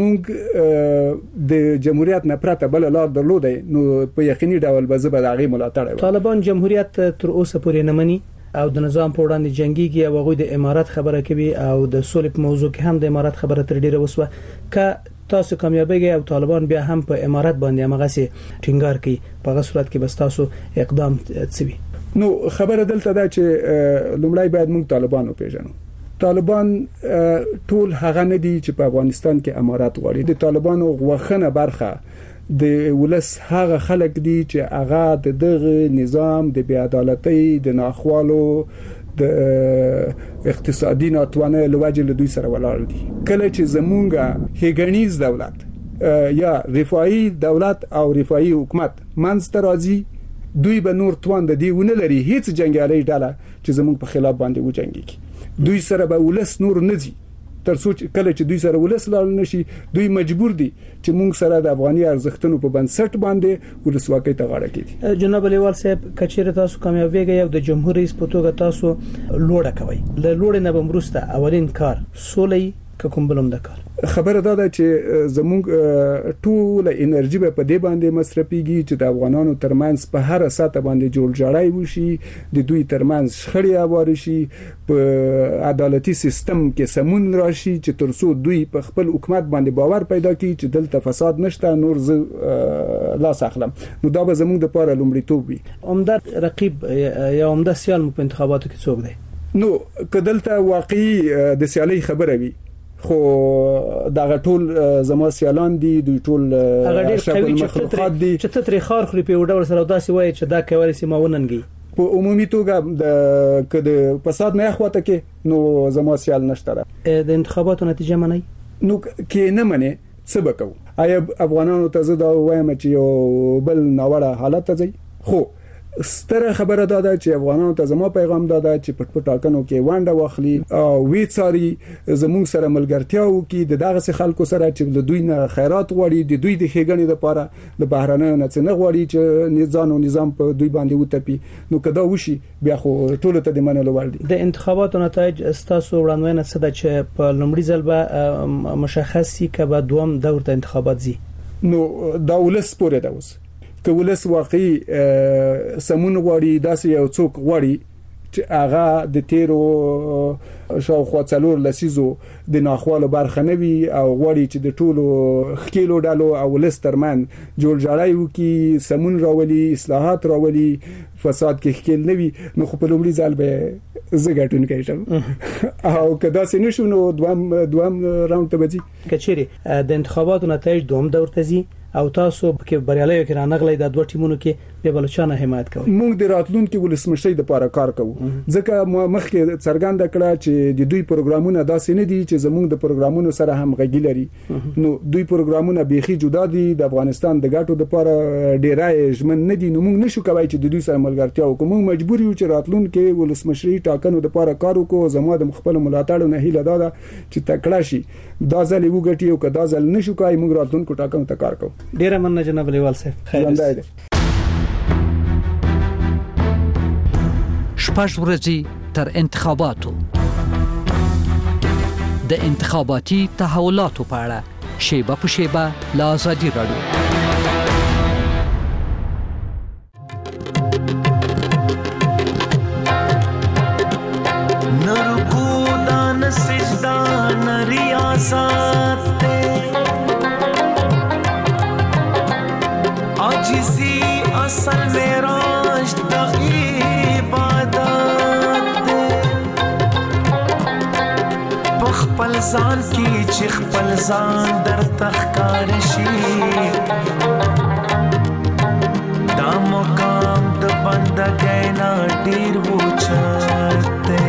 کومګ د جمهوریت نه پراته بل لار درلودای نو په یقیني ډول به زبر هغه ملاتړ طالبان جمهوریت تر اوسه پورې نه مني او د نظام په وړاندې جنگيږي او هغه د امارات خبره کوي او د سولې په موضوع کې هم د امارات خبره تر ډیره وسوه ک تاسو کامیابیږي او طالبان بیا هم په امارات باندې هغه سي ټینګار کوي په هغه صورت کې بس تاسو اقدام کوي نو خبره دلته دا چې لومړی باید موږ طالبان وپیژنو طالبان ټول هغه نه دي چې په افغانستان کې امارات غواړي د طالبانو غوښنه برخه د ولس هغه خلک دي چې هغه د دغه نظام د بی عدالتۍ د ناخوالو د اقتصادي ناتوانۍ لوجه له دوی سره ولاړ دي کله چې زمونږه هیګنیز دولت یا رفاهي دولت او رفاهي حکومت منځ ته راځي دوی به نور توان د دیونه لري هیڅ جنگیالي ډاله چې زمونږ په خلاف باندې وجنګي دوی سره به ولس نور نزي ترڅو کله چې دوی سره ولس لاړ نشي دوی مجبور دي چې موږ سره د افغاني ارزښتونو په بنسټ باندې ولسواکۍ ته غاړه کړي جناب لیوال صاحب کچېره تاسو کامیابیږئ او د جمهور رئیس په توګه تاسو لوړه کوي ل لوړ نه بمرسته اولین کار سولې کوم بلوم د کار خبره دا ده چې زموږ ټول انرژي به په دې باندې مصرفيږي چې د افغانانو ترمنځ په هر ساته باندې جوړ جاړی وشي د دوی ترمنځ شخړې اوار شي په عدالتي سیستم کې سمون راشي چې ترڅو دوی په خپل حکومت باندې باور پیدا کړي چې دلته فساد نشته نور ز لاس اخلم نو دا به زموږ د پاره لومړیتوب وي عمده رقیب یا عمده سیال په انتخاباتو کې څوک دی نو کدلته واقعي د سیالي خبره وي خو دا ټول زما سیالان دي دوی ټول هغه ډیر قوي مخلوقات دي چې تتري خار خوري په وډول سره داسې وایي چې دا کوي چې ما وننګي په عمومي توګه د کده فساد نه اخواته کې نو زما سیال نشته د انتخاباتو نتیجه منئ نو کې نه منې څه وکاو آیا افغانانو ته زه دا وایم چې یو بل ناوړه حالت ته ځي خو ستره خبره دا ده چې افغانانو ته زما پیغام دا ده چې پټ پټ ټاکنو کې وانډه واخلي او وی څاري زموږ سره ملګرتیا وکړي د دغه خلکو سره چې د دوی نه خیرات غواړي د دوی د ښېګڼې لپاره د بهرانه نه څه نه غواړي چې نظام او نظام په دوی باندې وتپي نو کدا وشي بیا خو ټول ته د منلو وړ دي د انتخاباتو نتایج ستاسو وړاندوینه څه ده چې په لومړي ځل به مشخصي کبه دوم دور ته انتخابات زی نو دا ولس پورې ده اوس که ولس واقعي سمون غواړي داسې یو څوک غواړي چې هغه د تیرو شاوخوا څلور لسیزو د ناخوالو برخه نه وي او غواړي چې د ټولو خکیلو ډالو او ولس ترمن جوړ جاړی وکي سمون راولي اصلاحات راولي فساد کې خکیل نه وي نو خو په لومړي ځل به زګټون کوي شم او کدا سينشو نو دوام دوام راوند ته بځي کچېری د انتخاباتو نتایج دوم دور ته زی او تاسو کې بریالي کې رانغلې د دوه ټیمونو کې به بلوچستان حمایت کوي موږ د راتلونکو ولسمشي د لپاره کار کوو ځکه مخکې څرګنده کړه چې د دوی پروګرامونه داسې نه دي چې زموږ د پروګرامونو سره همغږي لري نو دوی پروګرامونه بيخي جدا دي د افغانستان د ګټو لپاره ډیرای ژمن نه دي نو موږ نشو کوي چې د دوی سره ملګرتیا وکړو موږ مجبور یو چې راتلونکو ولسمشي ټاکنو لپاره کار وکړو زموږ د خپل ملاتړ نه هیله ده چې تکړه شي دا ځل وګټي او کدا ځل نشو کوي موږ راتلونکو ټاکنو ته کار کوو ډیر مننه جناب لیوال صاحب خیر شپږ ورځې تر انتخاباتو د انتخاباتي تحولاتو په اړه شیبه په شیبه له ازادي راډیو نرکودان سجدان ریاضات عاجزی اصل معراج د عبادت خپل ځان کی چې خپل ځان در تخکار شي دا مقام د بندګۍ نه ډیر وچته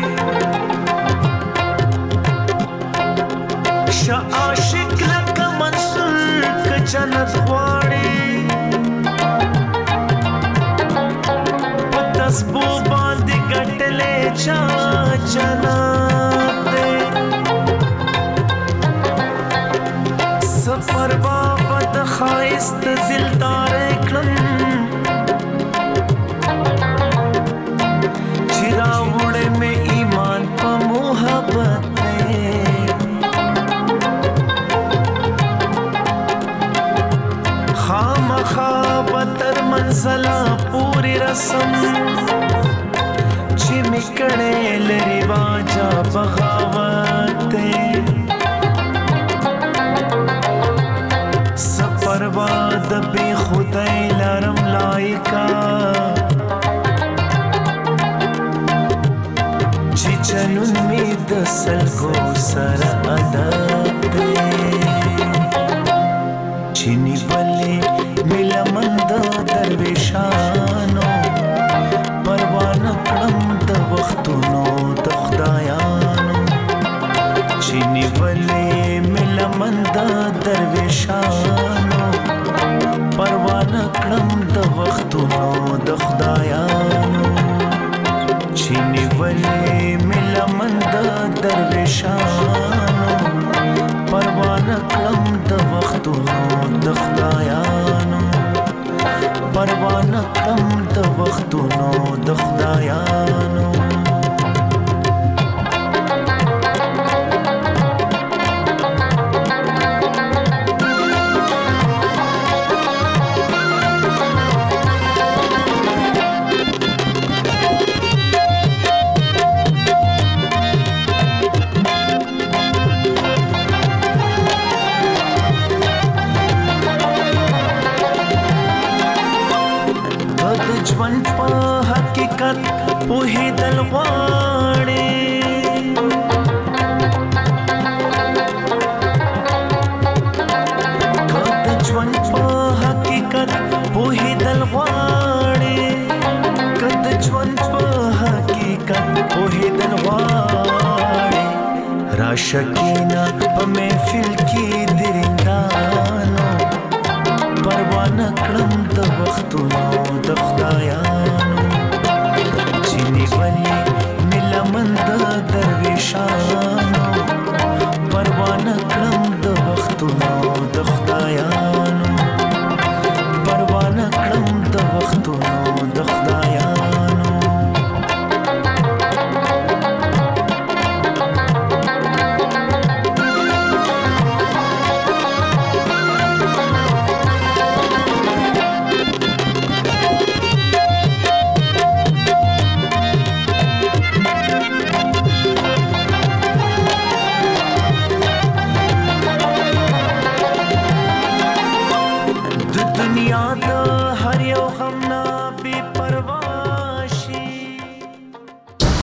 شا عاشق لکه منصور ک جنت غواړي پتاسبو باندې ګټلې چا جنت سفر بابا د خایست دلدار کړم چراوړې مې ایمان په محبت خامخا بتر منزل پوری رسم چې میکړې لري واجا بغاوت پروا د بی خدای لرم لایکا چې چلون می د سلګو سره عادت چینی ولې ملمند درویشانو پروا نه کړم د وختونو د خدایانو چینی ولې ملمند درویشانو پروانه کړم د وختونو د خدایانو چینی ولې ملمن د درویشانو پروانه کړم د وختونو د خدایانو پروانه کړم د وختونو د خدایانو پوهې دل غواړي ژوند په حقیقت پوهېدل غواړې که د ژوند په حقیقت پوهېدل غواړې راشه کښېنه په محفل کې د رندانو پروا نه کړم د وختونو د خدایانو